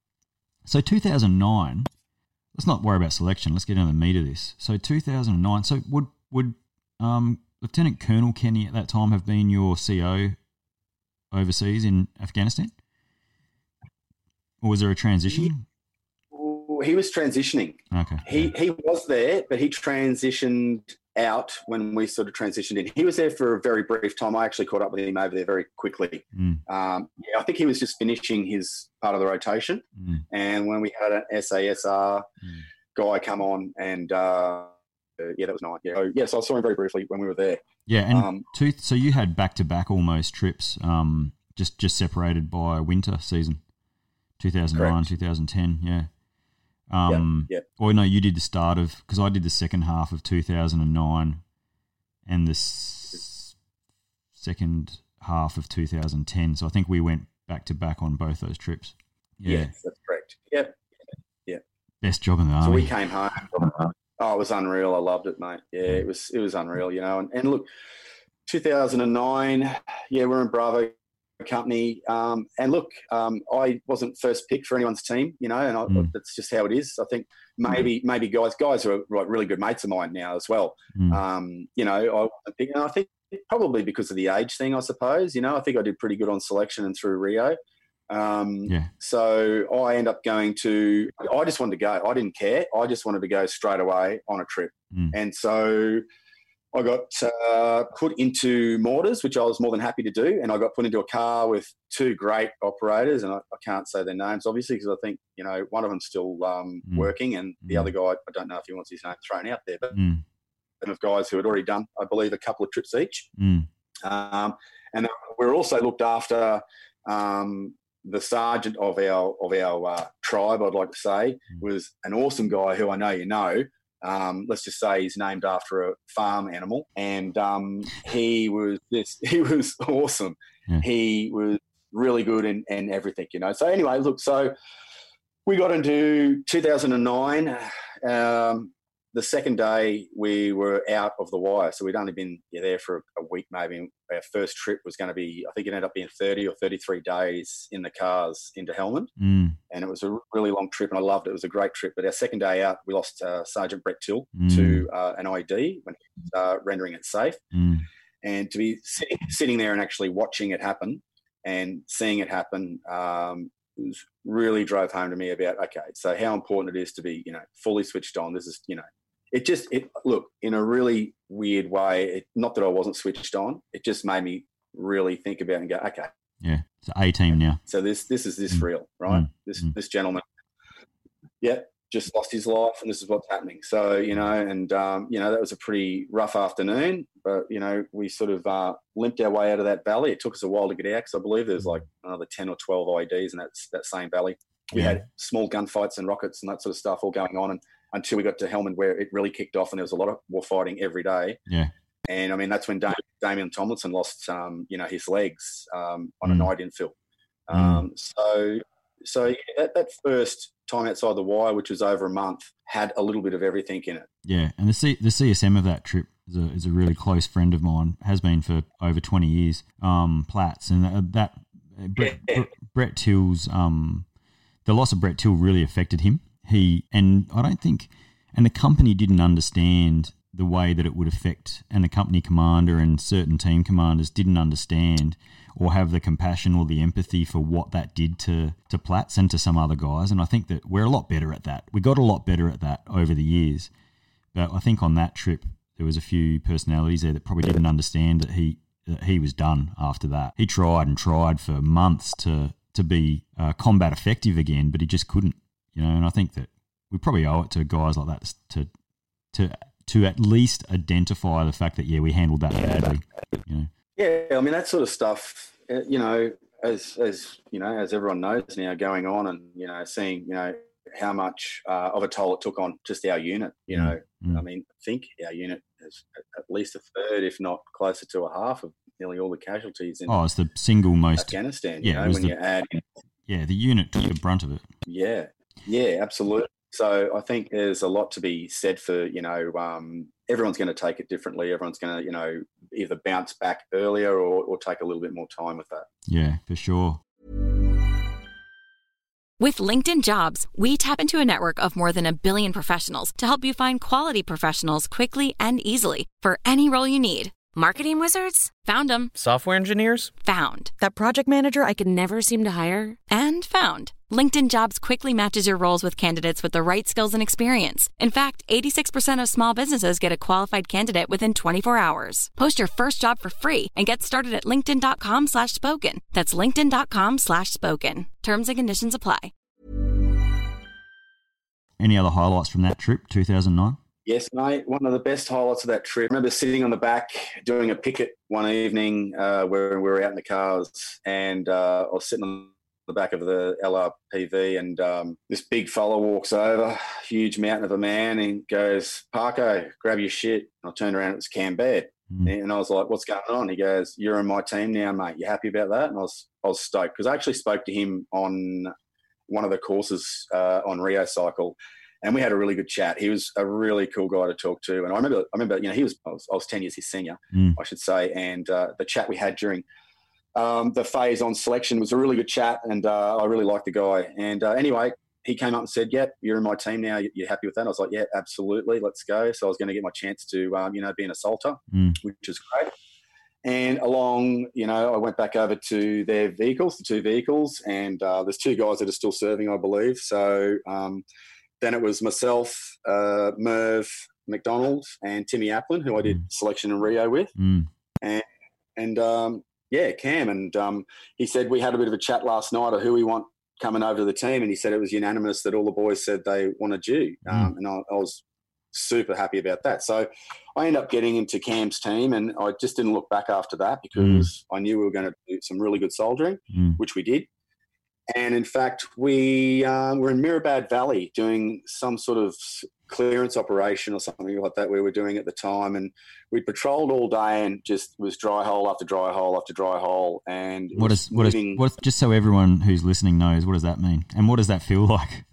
So two thousand nine, let's not worry about selection. Let's get into the meat of this. So two thousand nine, so would would um, Lieutenant Colonel Kenny at that time have been your C O overseas in Afghanistan? Or was there a transition? He, he was transitioning. Okay. He he was there, but he transitioned out when we sort of transitioned in. He was there for a very brief time. I actually caught up with him over there very quickly. Mm. Um, yeah, I think he was just finishing his part of the rotation. Mm. And when we had an S A S R mm. guy come on and, uh, yeah, that was nice. Yeah. So, yeah, so I saw him very briefly when we were there. Yeah, and um, two, so you had back-to-back almost trips, um, just, just separated by winter season, two thousand nine, correct. two thousand ten, yeah. Um, yeah, yeah. Or no, you did the start of, because I did the second half of two thousand nine and the s- second half of two thousand ten. So I think we went back to back on both those trips. Yeah, yes, that's correct. Yep. Yeah. Best job in the army. So we came home. Oh, it was unreal. I loved it, mate. Yeah, it was it was unreal, you know. And, and look, two thousand nine, yeah, we're in Bravo company. Um, and look, um, I wasn't first pick for anyone's team, you know, and I, mm. that's just how it is. I think maybe maybe guys guys are like really good mates of mine now as well. Mm. Um, you know, I think, and I think probably because of the age thing, I suppose. You know, I think I did pretty good on selection and through Rio. Um, yeah. So I end up going to. I just wanted to go. I didn't care. I just wanted to go straight away on a trip, mm. and so. I got uh, put into mortars, which I was more than happy to do, and I got put into a car with two great operators, and I, I can't say their names, obviously, because I think, you know, one of them's still um, mm. working, and the mm. other guy, I don't know if he wants his name thrown out there, but mm. of guys who had already done, I believe, a couple of trips each. Mm. Um, and we were also looked after um, the sergeant of our of our uh, tribe, I'd like to say, was an awesome guy who I know you know. Um, let's just say he's named after a farm animal, and um, he was just, he was awesome. Yeah. He was really good in, in everything, you know. So anyway, look, so we got into two thousand nine. Um, the second day we were out of the wire, so we'd only been yeah, there for a week maybe. Our first trip was going to be, I think it ended up being thirty or thirty-three days in the cars into Helmand. Mm. And it was a really long trip, and I loved it. It was a great trip. But our second day out, we lost uh, Sergeant Brett Till mm. to uh, an I E D when he was uh, rendering it safe. Mm. And to be sitting, sitting there and actually watching it happen and seeing it happen um, was really drove home to me about, okay, so how important it is to be, you know, fully switched on. This is, you know, it just, it look, in a really weird way, it, not that I wasn't switched on, it just made me really think about it and go, okay. Yeah, it's A team now. So this this is this mm. real, right? Mm. This mm. this gentleman, yeah, just lost his life, and this is what's happening. So, you know, and, um, you know, that was a pretty rough afternoon, but, you know, we sort of uh, limped our way out of that valley. It took us a while to get out because I believe there's like another ten or twelve I E Ds in that, that same valley. We yeah. had small gunfights and rockets and that sort of stuff all going on, and until we got to Helmand where it really kicked off and there was a lot of war fighting every day. Yeah. And, I mean, that's when Dam- Damian Tomlinson lost, um, you know, his legs um, on mm. a night infill. Um, mm. So, so yeah, that, that first time outside the wire, which was over a month, had a little bit of everything in it. Yeah, and the C- the C S M of that trip is a, is a really close friend of mine, has been for over twenty years, um, Platts. And that, that Brett, yeah. Brett, Brett Till's, um, the loss of Brett Till really affected him. He, and I don't think, and the company didn't understand the way that it would affect, and the company commander and certain team commanders didn't understand or have the compassion or the empathy for what that did to, to Platts and to some other guys. And I think that we're a lot better at that. We got a lot better at that over the years. But I think on that trip, there was a few personalities there that probably didn't understand that he that he was done after that. He tried and tried for months to, to be uh, combat effective again, but he just couldn't. You know, and I think that we probably owe it to guys like that to to to at least identify the fact that, yeah, we handled that badly. You know? Yeah, I mean, that sort of stuff, you know, as, as you know, as everyone knows now, going on and, you know, seeing, you know, how much uh, of a toll it took on just our unit, you know. Mm. I mean, I think our unit is at least a third, if not closer to a half of nearly all the casualties in oh, it's the single most, Afghanistan, yeah, you know, when the, you add in. Yeah, the unit took the brunt of it. Yeah, yeah, absolutely. So I think there's a lot to be said for, you know, um, everyone's going to take it differently. Everyone's going to, you know, either bounce back earlier or, or take a little bit more time with that. Yeah, for sure. With LinkedIn Jobs, we tap into a network of more than a billion professionals to help you find quality professionals quickly and easily for any role you need. Marketing wizards? Found them. Software engineers? Found. That project manager I could never seem to hire? And found. LinkedIn Jobs quickly matches your roles with candidates with the right skills and experience. In fact, eighty-six percent of small businesses get a qualified candidate within twenty-four hours. Post your first job for free and get started at linkedin.com slash spoken. That's linkedin.com slash spoken. Terms and conditions apply. Any other highlights from that trip, two thousand nine? Yes, mate. One of the best highlights of that trip. I remember sitting on the back doing a picket one evening uh, where we were out in the cars, and uh, I was sitting on the back of the L R P V, and um, this big fella walks over, huge mountain of a man, and goes, "Parko, grab your shit." And I turned around, it was Cam Baird. Mm. And I was like, "What's going on?" He goes, "You're in my team now, mate. You happy about that?" And I was, I was stoked because I actually spoke to him on one of the courses uh, on Rio Cycle. And we had a really good chat. He was a really cool guy to talk to. And I remember, I remember, you know, he was, I was, I was ten years his senior, mm. I should say. And uh, the chat we had during um, the phase on selection was a really good chat. And uh, I really liked the guy. And uh, anyway, he came up and said, "Yep, you're in my team now. You're happy with that?" I was like, "Yeah, absolutely. Let's go." So I was going to get my chance to, um, you know, be an assaulter, mm. which is great. And along, you know, I went back over to their vehicles, the two vehicles. And uh, there's two guys that are still serving, I believe. So, um, then it was myself, uh, Merv McDonald, and Timmy Applin, who I did selection in Rio with. Mm. And, and um, yeah, Cam. And um, he said we had a bit of a chat last night of who we want coming over to the team. And he said it was unanimous that all the boys said they wanted you. Mm. Um, and I, I was super happy about that. So I ended up getting into Cam's team, and I just didn't look back after that because mm. I knew we were going to do some really good soldiering, mm. which we did. And in fact, we um, were in Mirabad Valley doing some sort of clearance operation or something like that we were doing at the time. And we patrolled all day and just was dry hole after dry hole after dry hole. And what is what moving, is what? Just so everyone who's listening knows, what does that mean? And what does that feel like?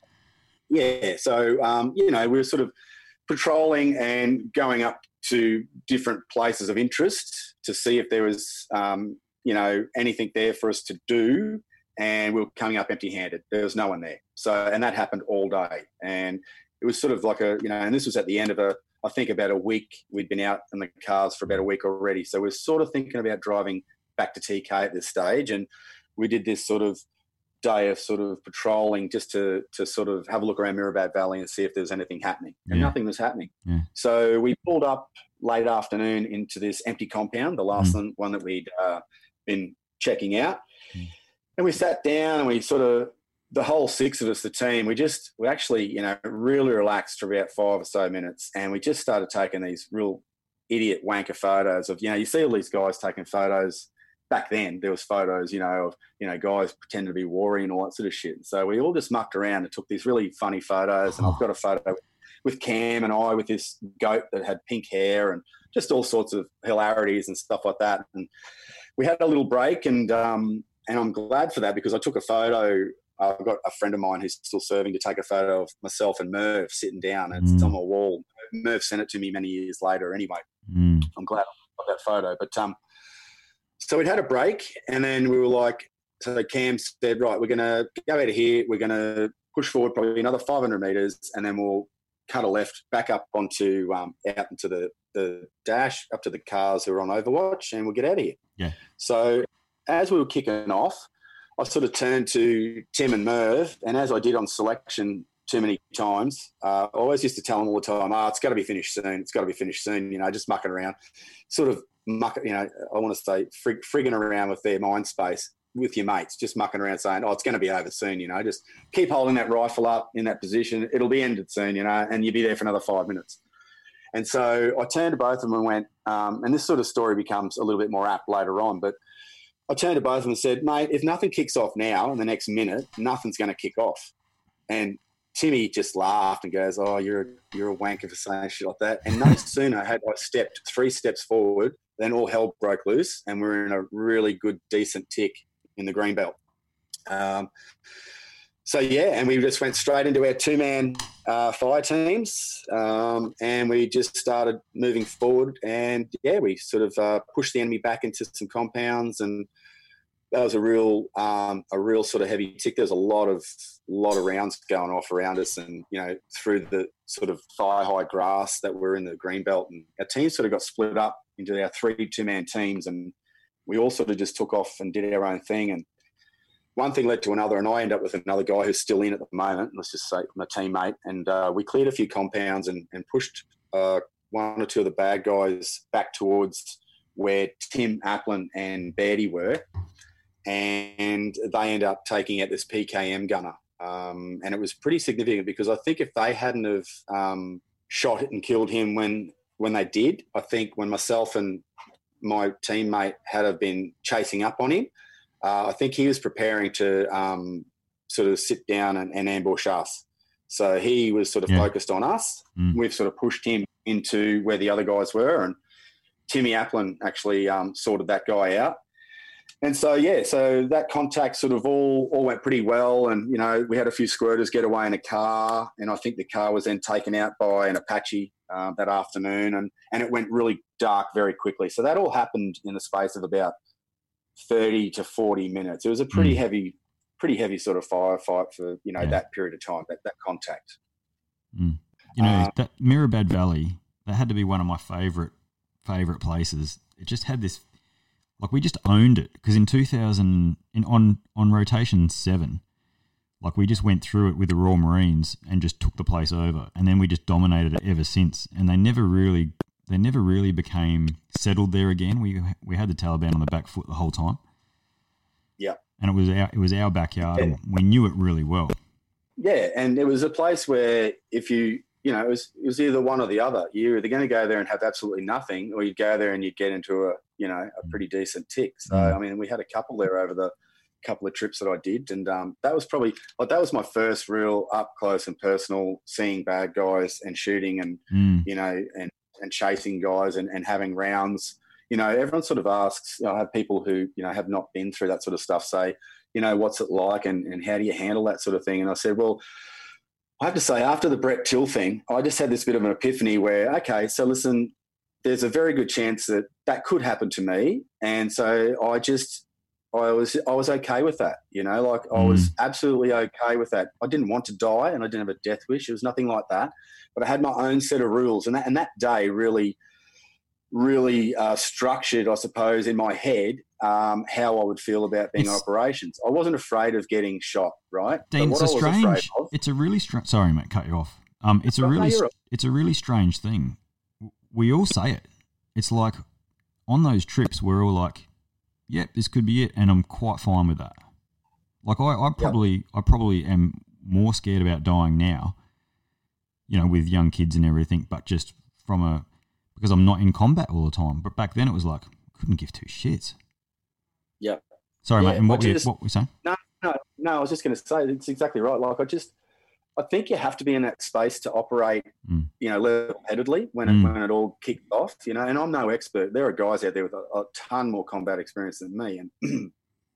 Yeah, so um, you know, we were sort of patrolling and going up to different places of interest to see if there was um, you know anything there for us to do. And we were coming up empty-handed. There was no one there. So, and that happened all day. And it was sort of like a, you know, and this was at the end of a, I think about a week. We'd been out in the cars for about a week already. So we're sort of thinking about driving back to T K at this stage. And we did this sort of day of sort of patrolling just to to sort of have a look around Mirabad Valley and see if there was anything happening. And yeah. nothing was happening. Yeah. So we pulled up late afternoon into this empty compound, the last mm. one that we'd uh, been checking out. Mm. And we sat down and we sort of, the whole six of us, the team, we just, we actually, you know, really relaxed for about five or so minutes. And we just started taking these real idiot wanker photos of, you know, you see all these guys taking photos. Back then there was photos, you know, of, you know, guys pretending to be warring and all that sort of shit. So we all just mucked around and took these really funny photos. And I've got a photo with Cam and I with this goat that had pink hair and just all sorts of hilarities and stuff like that. And we had a little break and, um, And I'm glad for that because I took a photo. I've got a friend of mine who's still serving to take a photo of myself and Merv sitting down. And mm. It's on my wall. Merv sent it to me many years later anyway. Mm. I'm glad I got that photo. But um, so we'd had a break and then we were like, so Cam said, right, we're going to go out of here. We're going to push forward probably another five hundred metres and then we'll cut a left back up onto um, out into the, the dash, up to the cars who are on Overwatch and we'll get out of here. Yeah. So as we were kicking off, I sort of turned to Tim and Merv, and as I did on selection too many times, uh, I always used to tell them all the time, oh, it's got to be finished soon, it's got to be finished soon, you know, just mucking around, sort of muck, you know, I want to say frig, frigging around with their mind space with your mates, just mucking around saying, oh, it's going to be over soon, you know, just keep holding that rifle up in that position, it'll be ended soon, you know, and you'll be there for another five minutes. And so I turned to both of them and went, um, and this sort of story becomes a little bit more apt later on, but I turned to both of them and said, mate, if nothing kicks off now in the next minute, nothing's going to kick off. And Timmy just laughed and goes, oh, you're a, you're a wanker for saying shit like that. And no sooner had I stepped three steps forward, then all hell broke loose and we're in a really good, decent tick in the green belt. Um, so, yeah, and we just went straight into our two-man uh, fire teams um, and we just started moving forward and, yeah, we sort of uh, pushed the enemy back into some compounds and that was a real, um, a real sort of heavy tick. There's a lot of, lot of rounds going off around us, and you know, through the sort of thigh-high grass that we're in the greenbelt, and our team sort of got split up into our three two-man teams, and we all sort of just took off and did our own thing. And one thing led to another, and I ended up with another guy who's still in at the moment. Let's just say my teammate, and uh, we cleared a few compounds and, and pushed uh, one or two of the bad guys back towards where Tim Applin and Beardy were, and they ended up taking out this P K M gunner. Um, and it was pretty significant because I think if they hadn't have um, shot it and killed him when when they did, I think when myself and my teammate had have been chasing up on him, uh, I think he was preparing to um, sort of sit down and, and ambush us. So he was sort of yeah. focused on us. Mm. We've sort of pushed him into where the other guys were, and Timmy Applin actually um, sorted that guy out. And so, yeah, so that contact sort of all, all went pretty well. And, you know, we had a few squirters get away in a car, and I think the car was then taken out by an Apache uh, that afternoon, and, and it went really dark very quickly. So that all happened in the space of about thirty to forty minutes. It was a pretty mm. heavy, pretty heavy sort of firefight for, you know, yeah. that period of time, that, that contact. Mm. You know, uh, that Mirrabad Valley, that had to be one of my favourite, favourite places. It just had this... Like, we just owned it because in two thousand, in, on, on rotation seven, like, we just went through it with the Royal Marines and just took the place over. And then we just dominated it ever since. And they never really, they never really became settled there again. We we had the Taliban on the back foot the whole time. Yeah. And it was our, it was our backyard, yeah. and we knew it really well. Yeah, and it was a place where if you, you know, it was, it was either one or the other. You're either going to go there and have absolutely nothing, or you'd go there and you'd get into a, you know, a pretty decent tick. So, I mean, we had a couple there over the couple of trips that I did. And um, that was probably, like, that was my first real up close and personal seeing bad guys and shooting and, mm. you know, and, and chasing guys and, and having rounds. You know, everyone sort of asks, you know, I have people who, you know, have not been through that sort of stuff say, you know, what's it like and, and how do you handle that sort of thing? And I said, well, I have to say, after the Brett Till thing, I just had this bit of an epiphany where, okay, so listen, there's a very good chance that that could happen to me. And so I just, I was, I was okay with that. You know, like I was absolutely okay with that. I didn't want to die and I didn't have a death wish. It was nothing like that, but I had my own set of rules. And that, and that day really, really uh, structured, I suppose, in my head, um, how I would feel about being in operations. I wasn't afraid of getting shot, right? Dean, it's a strange, it's a really strange, sorry, mate, cut you off. Um, it's a really, no, it's a really strange thing. We all say it. It's like on those trips, we're all like, yep, this could be it. And I'm quite fine with that. Like I, I probably, yep. I probably am more scared about dying now, you know, with young kids and everything, but just from a, because I'm not in combat all the time. But back then it was like, I couldn't give two shits. Yeah. Sorry, yeah, mate. And what, were you, just, what were you saying? No, no, no. I was just going to say it's exactly right. Like I just, I think you have to be in that space to operate, mm. you know, level-headedly when mm. it when it all kicked off. You know, and I'm no expert. There are guys out there with a, a ton more combat experience than me, and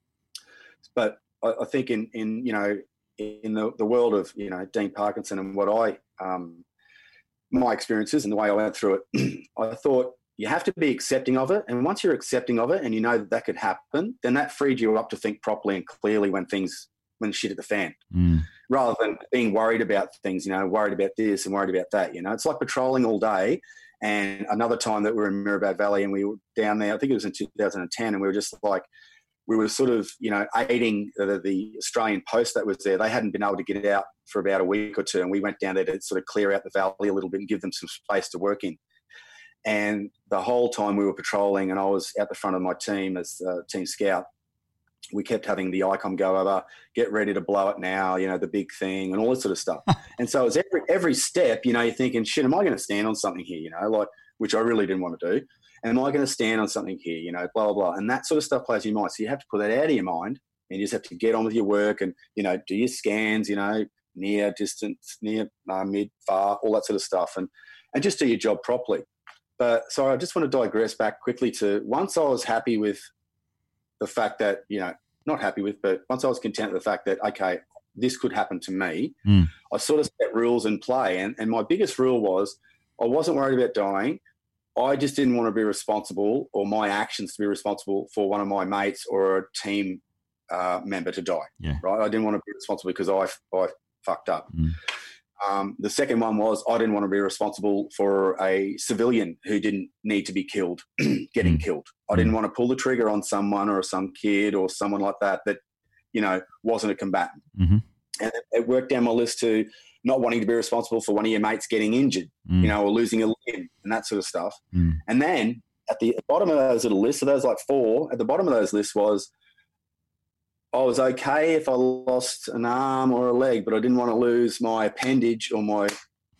but I, I think in in you know in the the world of you know Dean Parkinson and what I um my experiences and the way I went through it, I thought. You have to be accepting of it. And once you're accepting of it and you know that that could happen, then that freed you up to think properly and clearly when things, when shit hit the fan, mm. rather than being worried about things, you know, worried about this and worried about that. You know, it's like patrolling all day. And another time that we were in Mirrabad Valley and we were down there, I think it was in two thousand ten, and we were just like, we were sort of, you know, aiding the, the Australian post that was there. They hadn't been able to get out for about a week or two. And we went down there to sort of clear out the valley a little bit and give them some space to work in. And the whole time we were patrolling and I was out the front of my team as uh, team scout, we kept having the I COM go over, get ready to blow it now, you know, the big thing and all this sort of stuff. And so it was every, every step, you know, you're thinking, shit, am I going to stand on something here, you know, like, which I really didn't want to do. And am I going to stand on something here, you know, blah, blah, blah. And that sort of stuff plays in your mind. So you have to put that out of your mind and you just have to get on with your work and, you know, do your scans, you know, near, distance, near, uh, mid, far, all that sort of stuff. And, and just do your job properly. But sorry, I just want to digress back quickly to once I was happy with the fact that, you know, not happy with, but once I was content with the fact that, okay, this could happen to me, mm. I sort of set rules in play. And, and my biggest rule was I wasn't worried about dying. I just didn't want to be responsible or my actions to be responsible for one of my mates or a team uh, member to die. Yeah. Right. I didn't want to be responsible because I I fucked up. Mm. Um, the second one was I didn't want to be responsible for a civilian who didn't need to be killed, getting mm. killed. I mm. didn't want to pull the trigger on someone or some kid or someone like that that, you know, wasn't a combatant. Mm-hmm. And it, it worked down my list to not wanting to be responsible for one of your mates getting injured, mm. you know, or losing a limb and that sort of stuff. Mm. And then at the bottom of those little lists, so there's like four, at the bottom of those lists was I was okay if I lost an arm or a leg, but I didn't want to lose my appendage or my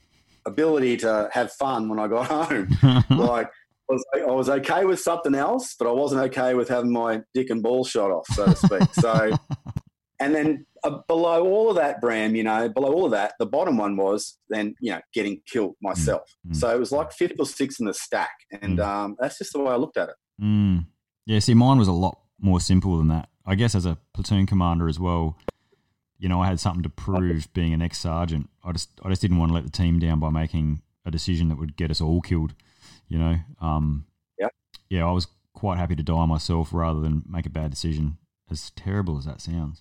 ability to have fun when I got home. Like I was, I was okay with something else, but I wasn't okay with having my dick and balls shot off, so to speak. So, and then uh, below all of that, Bram, you know, below all of that, the bottom one was then, you know, getting killed myself. Mm. So it was like fifth or sixth in the stack. And mm. um, that's just the way I looked at it. Mm. Yeah, see, mine was a lot more simple than that. I guess as a platoon commander as well, you know, I had something to prove being an ex-sergeant. I just I just didn't want to let the team down by making a decision that would get us all killed, you know. Um, yeah. Yeah, I was quite happy to die myself rather than make a bad decision, as terrible as that sounds.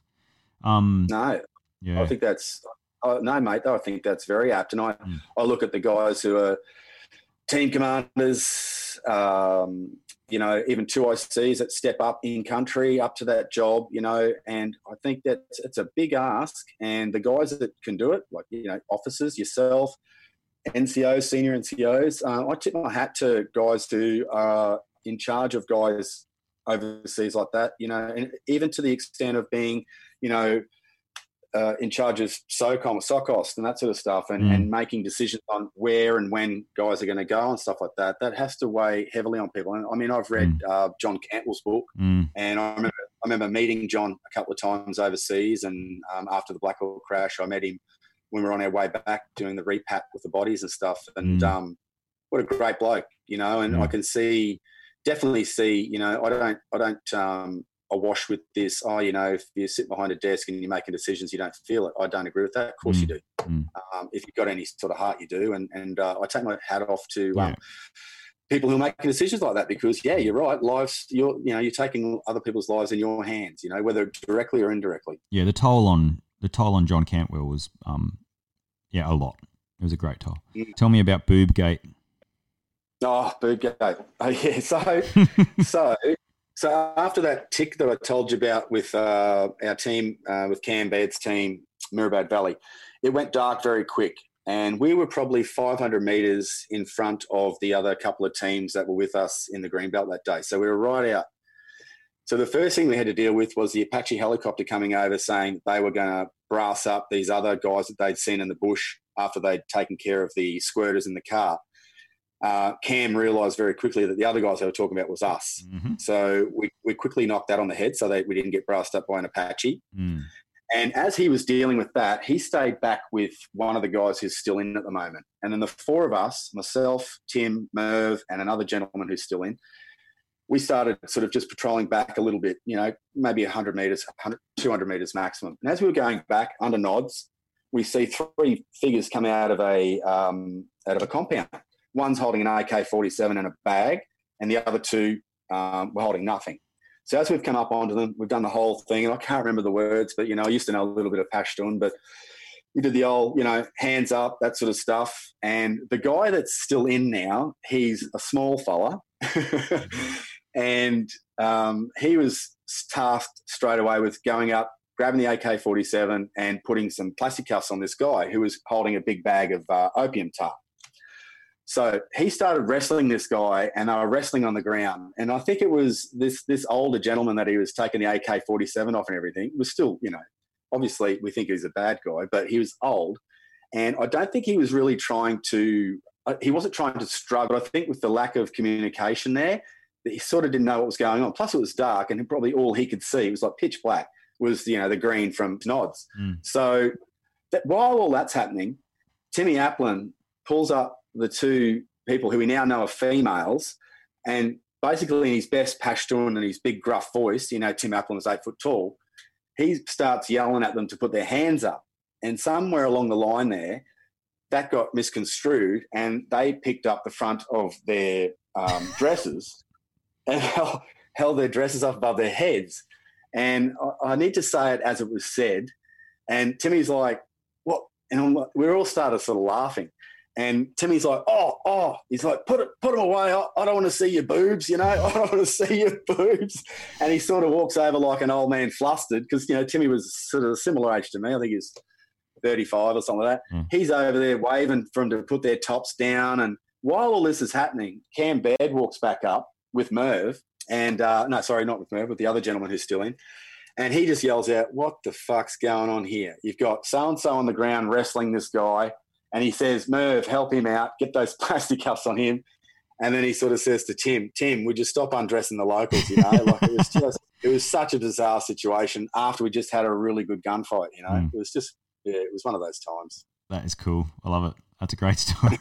Um, no, yeah. I think that's uh, – no, mate, I think that's very apt. And I, mm. I look at the guys who are team commanders, um, you know, even two I Cs that step up in country up to that job, you know, and I think that it's a big ask. And the guys that can do it, like, you know, officers, yourself, N C Os, senior N C Os, uh, I tip my hat to guys who are in charge of guys overseas like that, you know, and even to the extent of being, you know, Uh, in charge of SOCOM, SOCOS and that sort of stuff and, mm. and making decisions on where and when guys are going to go and stuff like that, that has to weigh heavily on people. And I mean, I've read mm. uh, John Cantwell's book mm. and I remember, I remember meeting John a couple of times overseas and um, after the Blackwell crash, I met him when we were on our way back doing the repat with the bodies and stuff. And mm. um, what a great bloke, you know, and mm. I can see, definitely see, you know, I don't, I don't, um, awash with this, oh, you know, if you sit behind a desk and you're making decisions, you don't feel it. I don't agree with that. Of course mm. you do. Mm. Um, if you've got any sort of heart, you do. And and uh, I take my hat off to um, yeah. people who are making decisions like that because, yeah, you're right. Lives, you're, you know, you're taking other people's lives in your hands, you know, whether directly or indirectly. Yeah, the toll on the toll on John Cantwell was, um, yeah, a lot. It was a great toll. Mm. Tell me about Boobgate. Oh, Boobgate. Oh, yeah. So, so. So after that tick that I told you about with uh, our team, uh, with Cam Baird's team, Mirrabad Valley, it went dark very quick. And we were probably five hundred metres in front of the other couple of teams that were with us in the Greenbelt that day. So we were right out. So the first thing we had to deal with was the Apache helicopter coming over saying they were going to brass up these other guys that they'd seen in the bush after they'd taken care of the squirters in the car. Uh, Cam realised very quickly that the other guys they were talking about was us. Mm-hmm. So we, we quickly knocked that on the head so that we didn't get brassed up by an Apache. Mm. And as he was dealing with that, he stayed back with one of the guys who's still in at the moment. And then the four of us, myself, Tim, Merv, and another gentleman who's still in, we started sort of just patrolling back a little bit, you know, maybe one hundred metres, one hundred, two hundred metres maximum. And as we were going back under nods, we see three figures come out of a um, out of a compound. One's holding an A K forty-seven in a bag, and the other two um, were holding nothing. So as we've come up onto them, we've done the whole thing, and I can't remember the words, but, you know, I used to know a little bit of Pashtun, but we did the old, you know, hands up, that sort of stuff. And the guy that's still in now, he's a small fella, and um, he was tasked straight away with going up, grabbing the A K forty-seven and putting some plastic cuffs on this guy who was holding a big bag of uh, opium tar. So he started wrestling this guy, and they were wrestling on the ground. And I think it was this this older gentleman that he was taking the A K forty-seven off and everything. Was still, you know, obviously we think he's a bad guy, but he was old. And I don't think he was really trying to uh, – he wasn't trying to struggle. I think with the lack of communication there, that he sort of didn't know what was going on. Plus it was dark, and probably all he could see, it was like pitch black, was, you know, the green from nods. Mm. So that, while all that's happening, Timmy Applin pulls up the two people who we now know are females, and basically in his best Pashtun and his big gruff voice, you know, Tim Applin is eight foot tall, he starts yelling at them to put their hands up. And somewhere along the line there, that got misconstrued, and they picked up the front of their um, dresses and held, held their dresses up above their heads. And I, I need to say it as it was said. And Timmy's like, what? And I'm like, we all started sort of laughing. And Timmy's like, oh, oh, he's like, put it, put them away. I, I don't want to see your boobs, you know. I don't want to see your boobs. And he sort of walks over like an old man flustered because, you know, Timmy was sort of a similar age to me. I think he was thirty-five or something like that. Mm. He's over there waving for them to put their tops down. And while all this is happening, Cam Baird walks back up with Merv. And, uh, no, sorry, not with Merv, with the other gentleman who's still in. And he just yells out, what the fuck's going on here? You've got so-and-so on the ground wrestling this guy. And he says, Merv, help him out. Get those plastic cuffs on him. And then he sort of says to Tim, Tim, would you stop undressing the locals, you know? Like it was just, it was such a bizarre situation after we just had a really good gunfight, you know? Mm. It was just, yeah, it was one of those times. That is cool. I love it. That's a great story.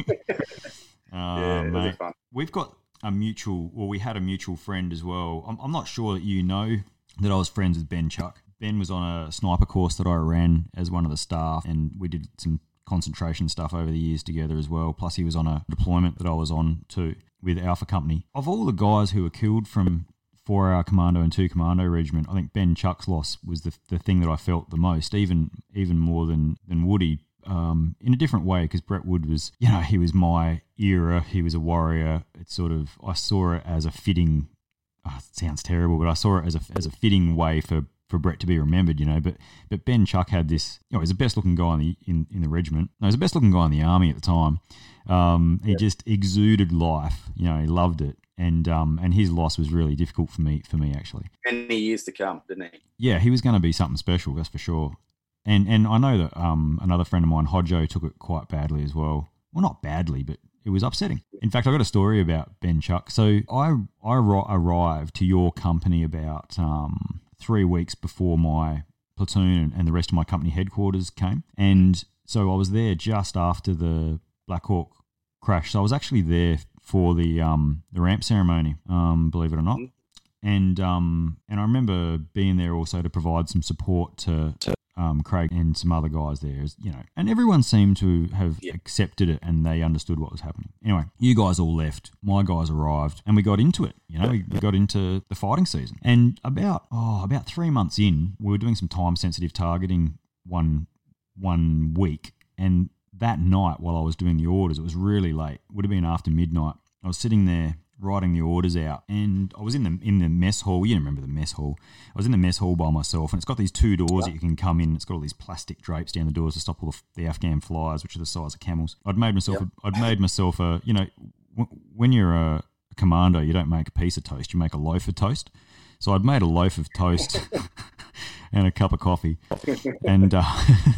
oh, yeah, it was fun. We've got a mutual, well, we had a mutual friend as well. I'm, I'm not sure that you know that I was friends with Ben Chuck. Ben was on a sniper course that I ran as one of the staff, and we did some concentration stuff over the years together as well. Plus he was on a deployment that I was on too with Alpha Company. Of all the guys who were killed from four hour Commando and two Commando Regiment, I think Ben Chuck's loss was the the thing that I felt the most, even even more than, than Woody, um, in a different way, because Brett Wood was, you know, he was my era. He was a warrior. It's sort of, I saw it as a fitting, oh, it sounds terrible, but I saw it as a, as a fitting way for for Brett to be remembered, you know, but but Ben Chuck had this, you know, he's the best looking guy in the in, in the regiment. No, he's the best looking guy in the army at the time. Um, he yeah. just exuded life, you know, he loved it, and um and his loss was really difficult for me for me actually. Many years to come, didn't he? Yeah, he was going to be something special, that's for sure. And and I know that um another friend of mine, Hodjo, took it quite badly as well. Well, not badly, but it was upsetting. In fact, I got a story about Ben Chuck. So I I arrived to your company about um. three weeks before my platoon and the rest of my company headquarters came. And so I was there just after the Black Hawk crash. So I was actually there for the um, the ramp ceremony, um, believe it or not. And um, and I remember being there also to provide some support to, to um, Craig and some other guys there, you know. And everyone seemed to have yeah. accepted it and they understood what was happening. Anyway, you guys all left. My guys arrived and we got into it. You know, we, we got into the fighting season. And about oh, about three months in, we were doing some time-sensitive targeting one one week. And that night while I was doing the orders, it was really late. It would have been after midnight. I was sitting there writing the orders out, and I was in the in the mess hall. You remember the mess hall? I was in the mess hall by myself, and it's got these two doors yeah. that you can come in. It's got all these plastic drapes down the doors to stop all the, the Afghan flies, which are the size of camels. I'd made myself. Yeah. A, I'd made myself a. You know, w- when you're a, a commando, you don't make a piece of toast. You make a loaf of toast. So I'd made a loaf of toast and a cup of coffee, and uh,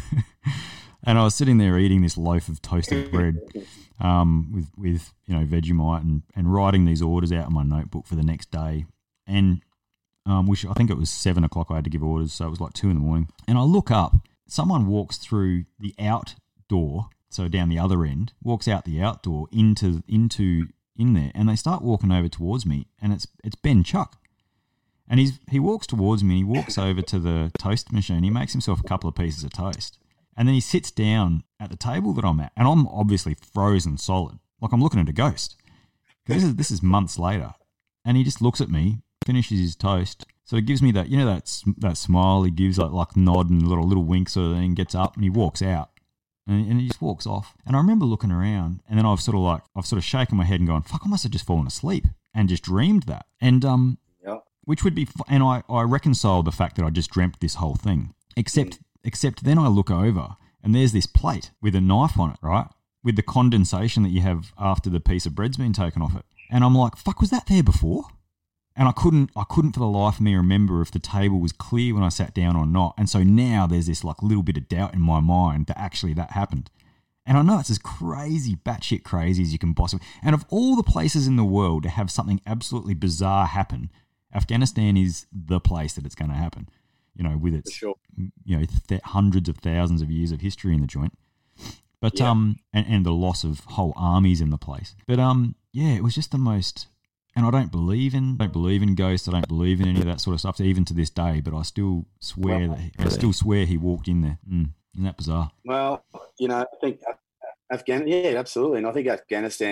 and I was sitting there eating this loaf of toasted bread. Um, with, with you know, Vegemite and, and writing these orders out in my notebook for the next day. And um, which I think it was seven o'clock I had to give orders, so it was like two in the morning. And I look up, someone walks through the out door, so down the other end, walks out the outdoor into into in there, and they start walking over towards me, and it's it's Ben Chuck. And he's he walks towards me, and he walks over to the toast machine, he makes himself a couple of pieces of toast. And then he sits down at the table that I'm at, and I'm obviously frozen solid, like I'm looking at a ghost. This is this is months later, and he just looks at me, finishes his toast, so he gives me that, you know, that that smile he gives, like like nod and a little little wink sort of thing. Gets up and he walks out, and, and he just walks off. And I remember looking around, and then I've sort of like I've sort of shaken my head and gone, "Fuck, I must have just fallen asleep and just dreamed that." And um, yep. which would be, and I I reconciled the fact that I just dreamt this whole thing, except. Mm. Except then I look over and there's this plate with a knife on it, right? With the condensation that you have after the piece of bread's been taken off it. And I'm like, fuck, was that there before? And I couldn't I couldn't for the life of me remember if the table was clear when I sat down or not. And so now there's this like little bit of doubt in my mind that actually that happened. And I know it's as crazy, batshit crazy as you can possibly. And of all the places in the world to have something absolutely bizarre happen, Afghanistan is the place that it's going to happen. You know, with its, sure. you know, th- hundreds of thousands of years of history in the joint, but yeah. um, and, and the loss of whole armies in the place. But um, yeah, it was just the most. And I don't believe in, don't believe in ghosts. I don't believe in any of that sort of stuff, even to this day. But I still swear well, that he, I still swear he walked in there. Mm, isn't that bizarre? Well, you know, I think Afghanistan, yeah, absolutely, and I think Afghanistan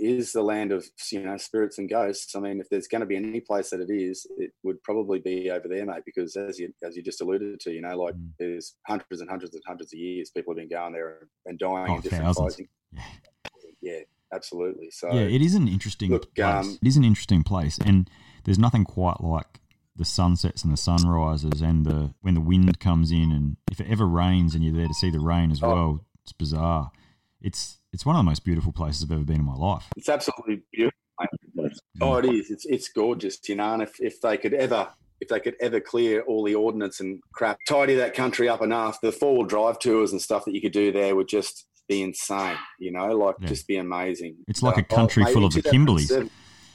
is the land of, you know, spirits and ghosts. I mean, if there's going to be any place that it is, it would probably be over there, mate, because as you as you just alluded to, you know, like mm. there's hundreds and hundreds and hundreds of years people have been going there and dying oh, in different thousands. fighting. Yeah. yeah, absolutely. So yeah, it is an interesting look, place. Um, it is an interesting place, and there's nothing quite like the sunsets and the sunrises and the when the wind comes in, and if it ever rains and you're there to see the rain as well, oh. it's bizarre. It's it's one of the most beautiful places I've ever been in my life. It's absolutely beautiful. Oh, it is. It's it's gorgeous, you know. And if, if they could ever if they could ever clear all the ordnance and crap, tidy that country up enough, the four wheel drive tours and stuff that you could do there would just be insane. You know, like yeah. just be amazing. It's like uh, a country oh, full of the Kimberleys.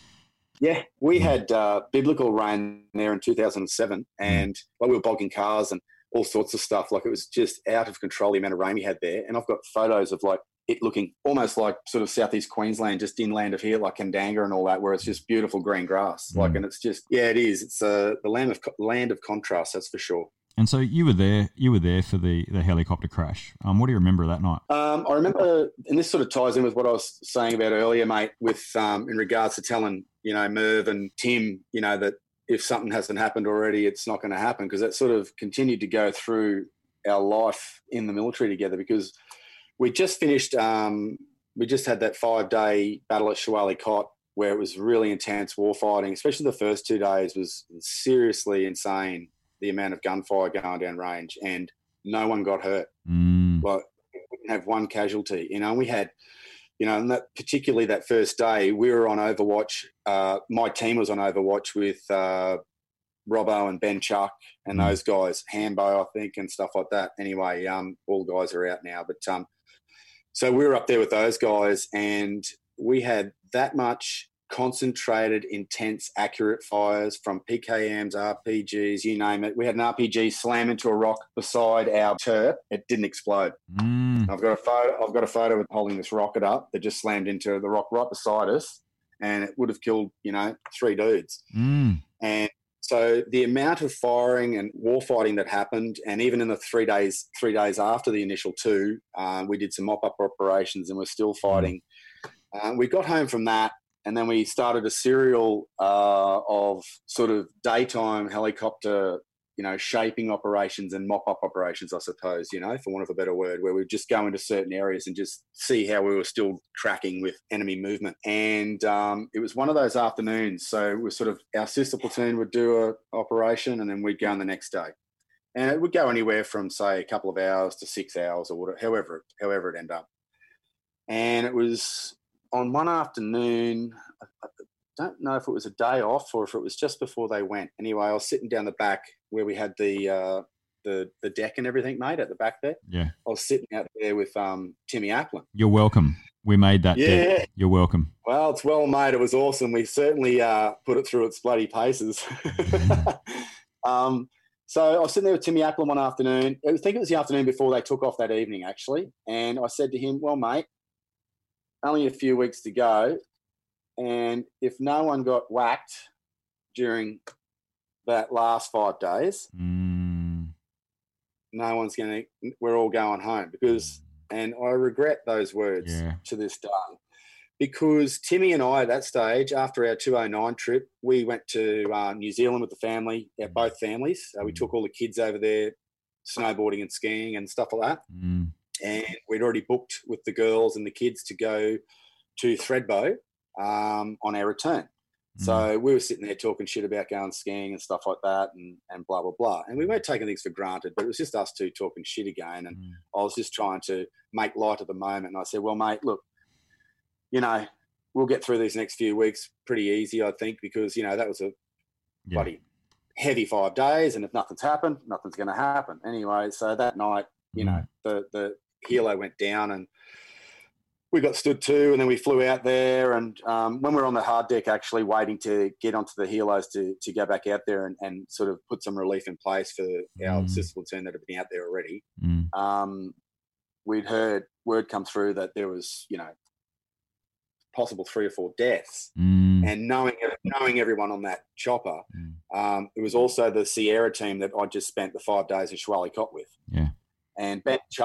Yeah, we had uh, biblical rain there in two thousand seven, and mm. like we were bogging cars and all sorts of stuff. Like it was just out of control, the amount of rain we had there. And I've got photos of like it looking almost like sort of southeast Queensland, just inland of here, like Kandanga and all that, where it's just beautiful green grass. Mm. Like, and it's just, yeah, it is. It's uh, the land of land of contrast, that's for sure. And so you were there. You were there for the, the helicopter crash. Um, what do you remember of that night? Um, I remember, and this sort of ties in with what I was saying about earlier, mate, with um, in regards to telling you know Merv and Tim, you know that if something hasn't happened already, it's not going to happen, because that sort of continued to go through our life in the military together. Because we just finished, um, we just had that five day battle at Shawali Kot, where it was really intense war fighting. Especially the first two days was seriously insane. The amount of gunfire going down range, and no one got hurt. Mm. Like we didn't have one casualty, you know. And we had, you know, and that particularly that first day, we were on Overwatch. Uh, my team was on Overwatch with uh, Robbo and Ben Chuck and mm. those guys, Hambo, I think, and stuff like that. Anyway, um, all the guys are out now, but um, so we were up there with those guys, and we had that much concentrated, intense, accurate fires from P K Ms, R P Gs, you name it. We had an R P G slam into a rock beside our turret. It didn't explode. Mm. I've got a photo. I've got a photo of holding this rocket up that just slammed into the rock right beside us, and it would have killed, you know, three dudes. Mm. And so the amount of firing and war fighting that happened, and even in the three days, three days after the initial two, um, we did some mop-up operations, and we're still fighting. Mm. Uh, we got home from that. And then we started a serial uh, of sort of daytime helicopter, you know, shaping operations and mop-up operations, I suppose, you know, for want of a better word, where we'd just go into certain areas and just see how we were still tracking with enemy movement. And um, it was one of those afternoons. So we sort of, our sister platoon would do an operation, and then we'd go on the next day. And it would go anywhere from, say, a couple of hours to six hours or whatever, however, however it ended up. And it was on one afternoon, I don't know if it was a day off or if it was just before they went. Anyway, I was sitting down the back where we had the uh, the the deck and everything, mate, at the back there. Yeah. I was sitting out there with um, Timmy Applin. You're welcome. We made that yeah. deck. You're welcome. Well, it's well made. It was awesome. We certainly uh, put it through its bloody paces. um, so I was sitting there with Timmy Applin one afternoon. I think it was the afternoon before they took off that evening, actually. And I said to him, well, mate, only a few weeks to go, and if no one got whacked during that last five days, mm. no one's going to, we're all going home. Because, and I regret those words yeah. to this day, because Timmy and I at that stage, after our two oh nine trip, we went to uh, New Zealand with the family, uh, both families. Uh, we took all the kids over there, snowboarding and skiing and stuff like that. Mm. And we'd already booked with the girls and the kids to go to Thredbo um, on our return. Mm. So we were sitting there talking shit about going skiing and stuff like that, and, and blah, blah, blah. And we weren't taking things for granted, but it was just us two talking shit again. And mm. I was just trying to make light of the moment. And I said, well, mate, look, you know, we'll get through these next few weeks pretty easy, I think, because, you know, that was a yeah. bloody heavy five days. And if nothing's happened, nothing's going to happen. Anyway, so that night, you mm. know, the, the, helo went down, and we got stood to, and then we flew out there. And um, when we were on the hard deck, actually waiting to get onto the helos to, to go back out there and, and sort of put some relief in place for our mm. sister platoon that had been out there already, mm. um, we'd heard word come through that there was, you know, possible three or four deaths. Mm. And knowing knowing everyone on that chopper, mm. um, it was also the Sierra team that I just spent the five days in Shawali Kot with. Yeah. And Ben Chuck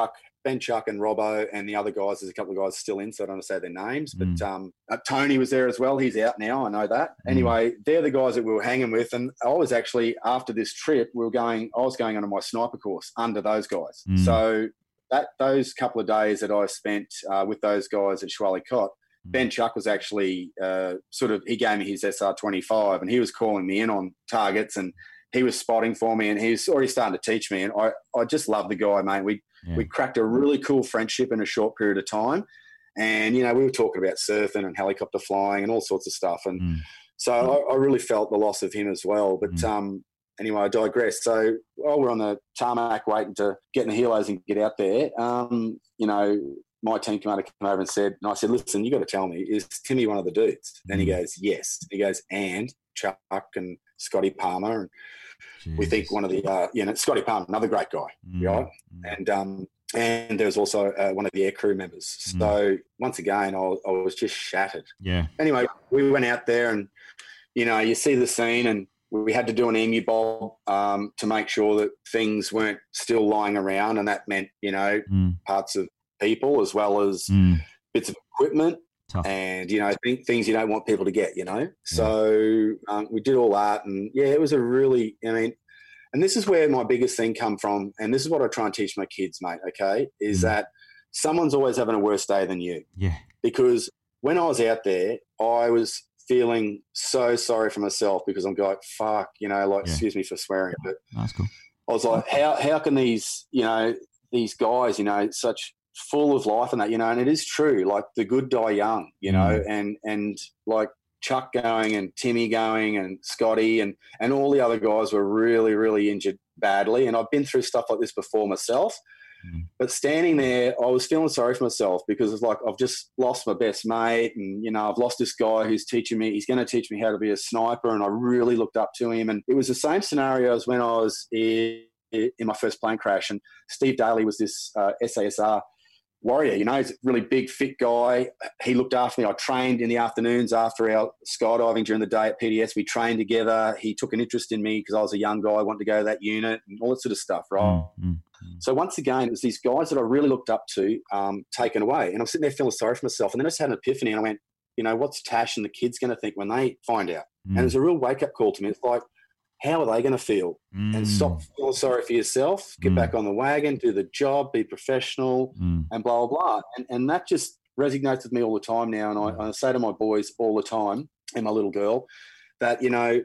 Ben, Chuck, and Robbo, and the other guys. There's a couple of guys still in, so I don't want to say their names. But Mm. um, uh, Tony was there as well. He's out now. I know that. Mm. Anyway, they're the guys that we were hanging with. And I was actually, after this trip, we were going. I was going on my sniper course under those guys. Mm. So that those couple of days that I spent uh, with those guys at Schwally Cott, Ben Chuck was actually uh, sort of, he gave me his S R twenty-five and he was calling me in on targets and he was spotting for me and he was already starting to teach me. And I, I just love the guy, mate. We, Yeah. we cracked a really cool friendship in a short period of time. And, you know, we were talking about surfing and helicopter flying and all sorts of stuff. And Mm. so I, I really felt the loss of him as well. But Mm. um, anyway, I digress. So while we're on the tarmac waiting to get in the helos and get out there, um, you know, my team commander came over and said, and I said, listen, you got to tell me, is Timmy one of the dudes? And he goes, yes. He goes, and Chuck and Scotty Palmer. And we think one of the, uh, you know, Scotty Palmer, another great guy, Mm. right? Mm. And um, and there was also uh, one of the air crew members. Mm. So once again, I, I was just shattered. Yeah. Anyway, we went out there and, you know, you see the scene and we had to do an emu bob um, to make sure that things weren't still lying around. And that meant, you know, Mm. parts of people as well as Mm. bits of equipment Tough. and, you know, th- things you don't want people to get, you know. So um, we did all that and, yeah, it was a really, I mean, and this is where my biggest thing come from, and this is what I try and teach my kids, mate, okay, is Mm. that someone's always having a worse day than you. Yeah. Because when I was out there, I was feeling so sorry for myself because I'm going, fuck, you know, like, Yeah. excuse me for swearing, but That's cool. I was like, how how can these, you know, these guys, you know, such full of life and that, you know, and it is true, like the good die young, you know, Mm. and and like Chuck going and Timmy going and Scotty and and all the other guys were really, really injured badly. And I've been through stuff like this before myself. Mm. But standing there, I was feeling sorry for myself because it's like I've just lost my best mate and, you know, I've lost this guy who's teaching me, he's going to teach me how to be a sniper and I really looked up to him. And it was the same scenario as when I was in, in my first plane crash and Steve Daly was this uh, S A S R warrior, you know, he's a really big, fit guy. He looked after me. I trained in the afternoons after our skydiving during the day at P D S. We trained together. He took an interest in me because I was a young guy. I wanted to go to that unit and all that sort of stuff, right? Mm. Mm. So once again, it was these guys that I really looked up to um, taken away. And I'm sitting there feeling sorry for myself. And then I just had an epiphany and I went, you know, what's Tash and the kids going to think when they find out? Mm. And it was a real wake-up call to me. It's like, how are they going to feel? Mm. And stop feeling sorry for yourself, get Mm. back on the wagon, do the job, be professional, Mm. and blah, blah, blah. And, and that just resonates with me all the time now. And I, I say to my boys all the time and my little girl that, you know,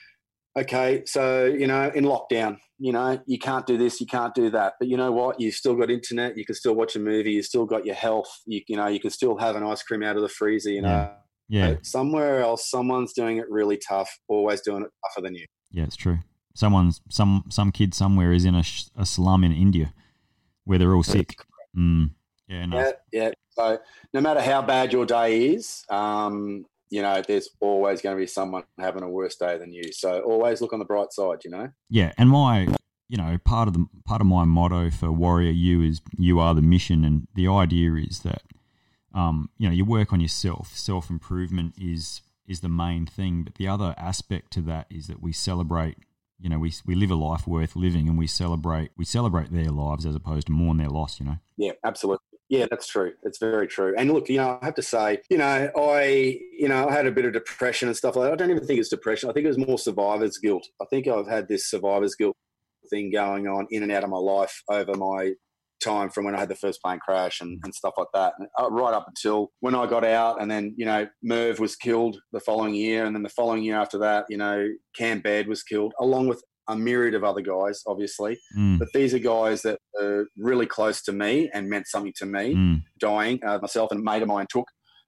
okay, so, you know, in lockdown, you know, you can't do this, you can't do that. But you know what? You've still got internet. You can still watch a movie. You've still got your health. You, you know, you can still have an ice cream out of the freezer, you know. Yeah. But somewhere else, someone's doing it really tough, always doing it tougher than you. Yeah, it's true. Someone's some some kid somewhere is in a, sh- a slum in India where they're all sick. Mm. Yeah, no. Yeah, yeah. So no matter how bad your day is, um, you know, there's always going to be someone having a worse day than you. So always look on the bright side, you know. Yeah, and my, you know, part of the part of my motto for Warrior U is you are the mission, and the idea is that, um, you know, you work on yourself. Self improvement is is the main thing, but the other aspect to that is that we celebrate. You know, we we live a life worth living, and we celebrate we celebrate their lives as opposed to mourn their loss. You know. Yeah, absolutely. Yeah, that's true. It's very true. And look, you know, I have to say, you know, I, you know, I had a bit of depression and stuff like that. I don't even think it's depression. I think it was more survivor's guilt. I think I've had this survivor's guilt thing going on in and out of my life over my time from when I had the first plane crash and, and stuff like that. And uh, right up until when I got out, and then, you know, Merv was killed the following year. And then the following year after that, you know, Cam Baird was killed, along with a myriad of other guys, obviously. Mm. But these are guys that are really close to me and meant something to me. Mm. Dying, uh, myself and a mate of mine took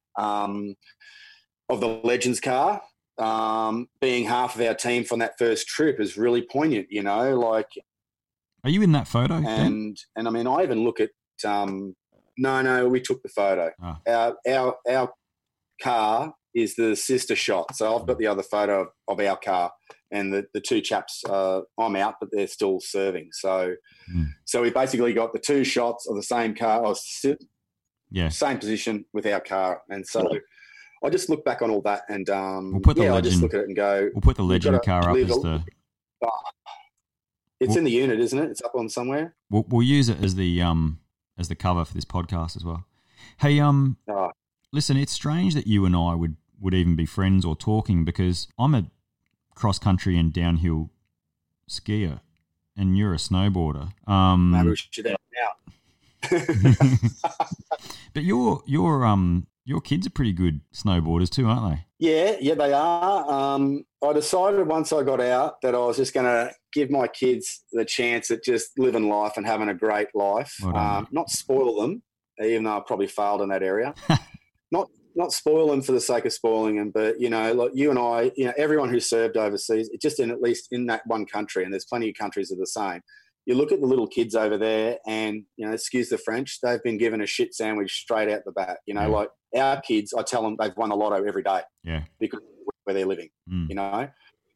um, of the Legends car. Um, being half of our team from that first trip is really poignant, you know, like. Are you in that photo? And, Dan? and I mean, I even look at, um, no, no, we took the photo. Oh. Our, our, our car is the sister shot. So I've got the other photo of, of our car, and the, the two chaps, uh, I'm out, but they're still serving. So, Mm. so we basically got the two shots of the same car, or Yeah. same position with our car. And so I just look back on all that and, um, We'll put the yeah, I legend- just look at it and go, We'll put the we've legend gotta car up live as a- the. it's Well- in the unit, isn't it? It's up on somewhere. We'll, we'll use it as the um as the cover for this podcast as well. Hey, um, Oh, listen, it's strange that you and I would, would even be friends or talking, because I'm a cross-country and downhill skier and you're a snowboarder. Um, maybe we should out now. But your your um your kids are pretty good snowboarders too, aren't they? Yeah, yeah, they are. Um, I decided once I got out that I was just going to give my kids the chance at just living life and having a great life. Well done, um, not spoil them, even though I probably failed in that area. not not spoil them for the sake of spoiling them, but, you know, like you and I, you know, everyone who served overseas, just in at least in that one country, and there's plenty of countries that are the same. You look at the little kids over there and, you know, excuse the French, they've been given a shit sandwich straight out the bat. You know, Yeah. like our kids, I tell them they've won the lotto every day Yeah. because of where they're living, Mm. you know.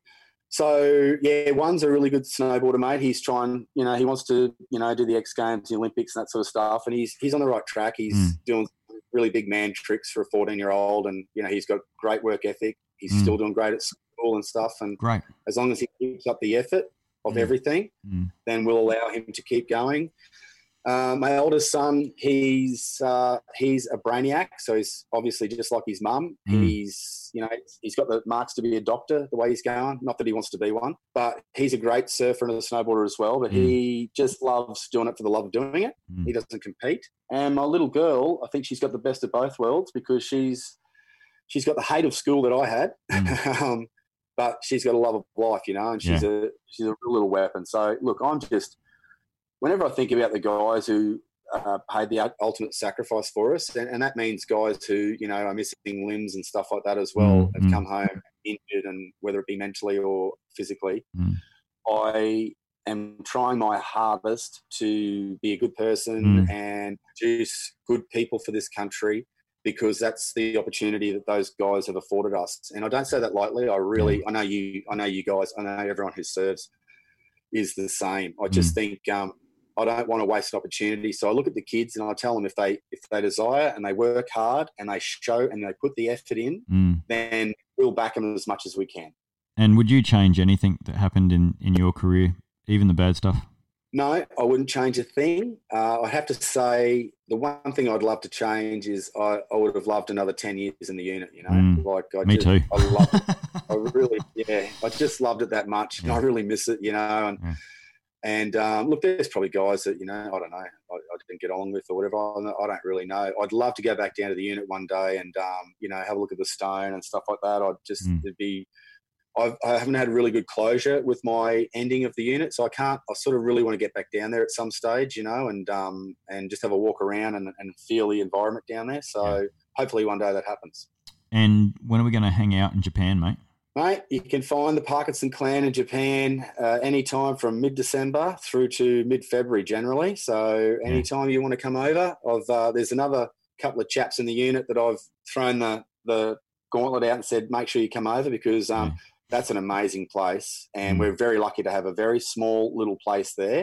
So, yeah, one's a really good snowboarder, mate. He's trying, you know, he wants to, you know, do the X Games, the Olympics and that sort of stuff. And he's he's on the right track. He's Mm. doing really big man tricks for a fourteen-year-old. And, you know, he's got great work ethic. He's Mm. still doing great at school and stuff. And Great. as long as he keeps up the effort of Mm. everything, Mm. then we'll allow him to keep going. Uh, my oldest son, he's uh, he's a brainiac, so he's obviously just like his mum. Mm. He's, you know, he's got the marks to be a doctor the way he's going. Not that he wants to be one, but he's a great surfer and a snowboarder as well. But Mm. he just loves doing it for the love of doing it. Mm. He doesn't compete. And my little girl, I think she's got the best of both worlds because she's she's got the hate of school that I had. Mm. um, but she's got a love of life, you know, and she's Yeah. a she's a real little weapon. So look, I'm just whenever I think about the guys who uh, paid the ultimate sacrifice for us, and, and that means guys who, you know, are missing limbs and stuff like that as well, Mm, have mm. come home injured, and whether it be mentally or physically, Mm. I am trying my hardest to be a good person Mm. and produce good people for this country, because that's the opportunity that those guys have afforded us. And I don't say that lightly. I really, I know you, I know you guys, I know everyone who serves is the same. I just Mm. think um, I don't want to waste an opportunity. So I look at the kids and I tell them if they if they desire and they work hard and they show and they put the effort in, Mm. then we'll back them as much as we can. And would you change anything that happened in, in your career, even the bad stuff? No, I wouldn't change a thing. Uh, I have to say the one thing I'd love to change is I, I would have loved another ten years in the unit, you know. Mm. Like I Me just, too. I loved it. I really, yeah, I just loved it that much. And I Yeah. really miss it, you know. And Yeah. and um, look, there's probably guys that, you know, I don't know, I, I didn't get along with or whatever. I don't, I don't really know. I'd love to go back down to the unit one day and, um, you know, have a look at the stone and stuff like that. I'd just, Mm. it'd be, I've, I haven't had really good closure with my ending of the unit, so I can't. I sort of really want to get back down there at some stage, you know, and um, and just have a walk around and, and feel the environment down there. So Yeah. hopefully one day that happens. And when are we going to hang out in Japan, mate? Mate, you can find the Parkinson clan in Japan uh, anytime from mid-December through to mid-February generally. So anytime you want to come over, I've, uh, there's another couple of chaps in the unit that I've thrown the, the gauntlet out and said, make sure you come over because um, Yeah. that's an amazing place. And Mm. we're very lucky to have a very small little place there.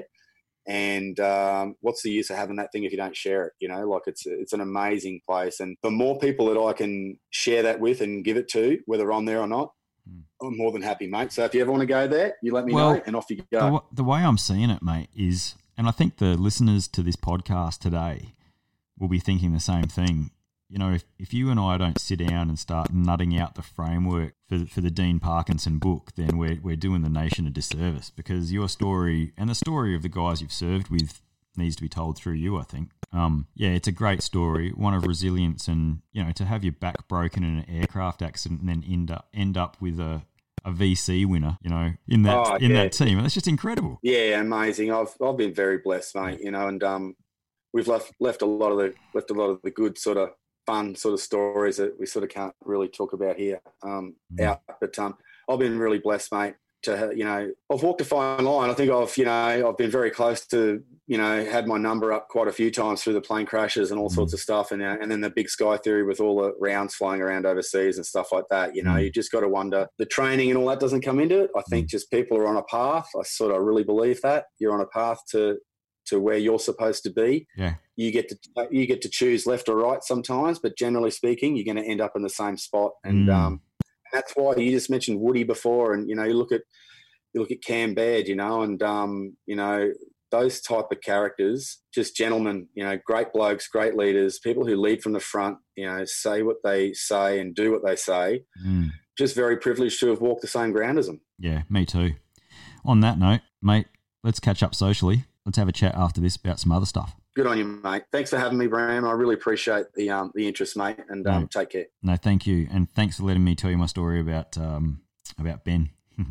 And um, what's the use of having that thing if you don't share it? You know, like it's it's an amazing place. And the more people that I can share that with and give it to, whether I'm there or not, Mm. I'm more than happy, mate. So if you ever want to go there, you let me Well, know and off you The, go. w- the way I'm seeing it, mate, is, and I think the listeners to this podcast today will be thinking the same thing. You know, if, if you and I don't sit down and start nutting out the framework for, for the Dean Parkinson book, then we're, we're doing the nation a disservice, because your story and the story of the guys you've served with needs to be told through you, I think. Um, yeah, it's a great story, one of resilience, and, you know, to have your back broken in an aircraft accident and then end up, end up with a, a V C winner, you know, in that Oh, in yeah. that team. That's just incredible. Yeah, amazing. I've I've been very blessed, mate. You know, and um, we've left left a lot of the left a lot of the good sort of fun sort of stories that we sort of can't really talk about here um, Mm. out. But um, I've been really blessed, mate. To you know, I've walked a fine line. I think I've you know I've been very close to you know had my number up quite a few times through the plane crashes and all Mm. sorts of stuff, and uh, and then the big sky theory with all the rounds flying around overseas and stuff like that. You know, Mm. you just got to wonder the training and all that doesn't come into it. I think Mm. just people are on a path. I sort of really believe that you're on a path to to where you're supposed to be. Yeah. You get to you get to choose left or right sometimes, but generally speaking, you're going to end up in the same spot. And Mm. um, that's why you just mentioned Woody before, and you know, you look at you look at Cam Baird, you know, and um, you know, those type of characters, just gentlemen, you know, great blokes, great leaders, people who lead from the front, you know, say what they say and do what they say. Mm. Just very privileged to have walked the same ground as them. Yeah, me too. On that note, mate, let's catch up socially. Let's have a chat after this about some other stuff. Good on you, mate. Thanks for having me, Bram. I really appreciate the um, the interest, mate, and um, no, take care. No, thank you. And thanks for letting me tell you my story about um, about Ben.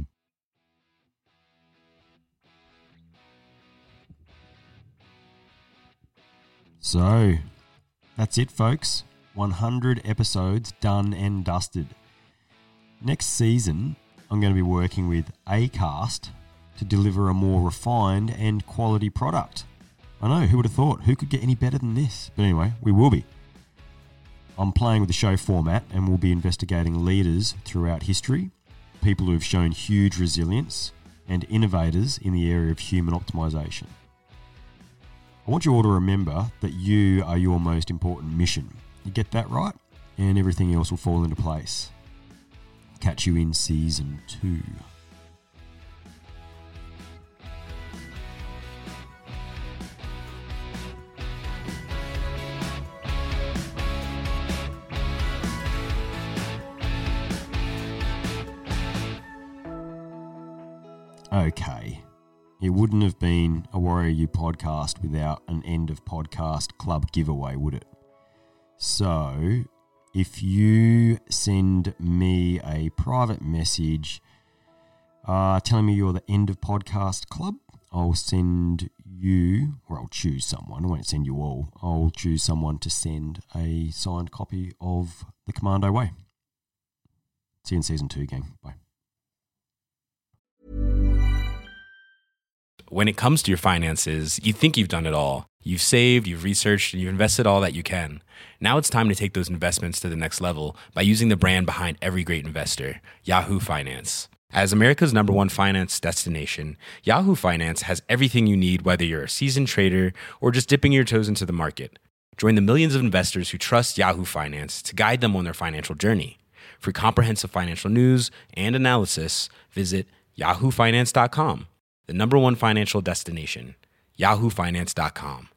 So, that's it, folks. one hundred episodes done and dusted. Next season, I'm going to be working with Acast to deliver a more refined and quality product. I know, who would have thought? Who could get any better than this? But anyway, we will be. I'm playing with the show format and we'll be investigating leaders throughout history, people who have shown huge resilience, and innovators in the area of human optimization. I want you all to remember that you are your most important mission. You get that right, and everything else will fall into place. Catch you in season two. Okay. It wouldn't have been a Warrior U podcast without an end of podcast club giveaway, would it? So, if you send me a private message uh, telling me you're the end of podcast club, I'll send you, or I'll choose someone, I won't send you all, I'll choose someone to send a signed copy of The Commando Way. See you in season two, gang. Bye. When it comes to your finances, you think you've done it all. You've saved, you've researched, and you've invested all that you can. Now it's time to take those investments to the next level by using the brand behind every great investor, Yahoo Finance. As America's number one finance destination, Yahoo Finance has everything you need, whether you're a seasoned trader or just dipping your toes into the market. Join the millions of investors who trust Yahoo Finance to guide them on their financial journey. For comprehensive financial news and analysis, visit yahoo finance dot com. The number one financial destination, yahoo finance dot com.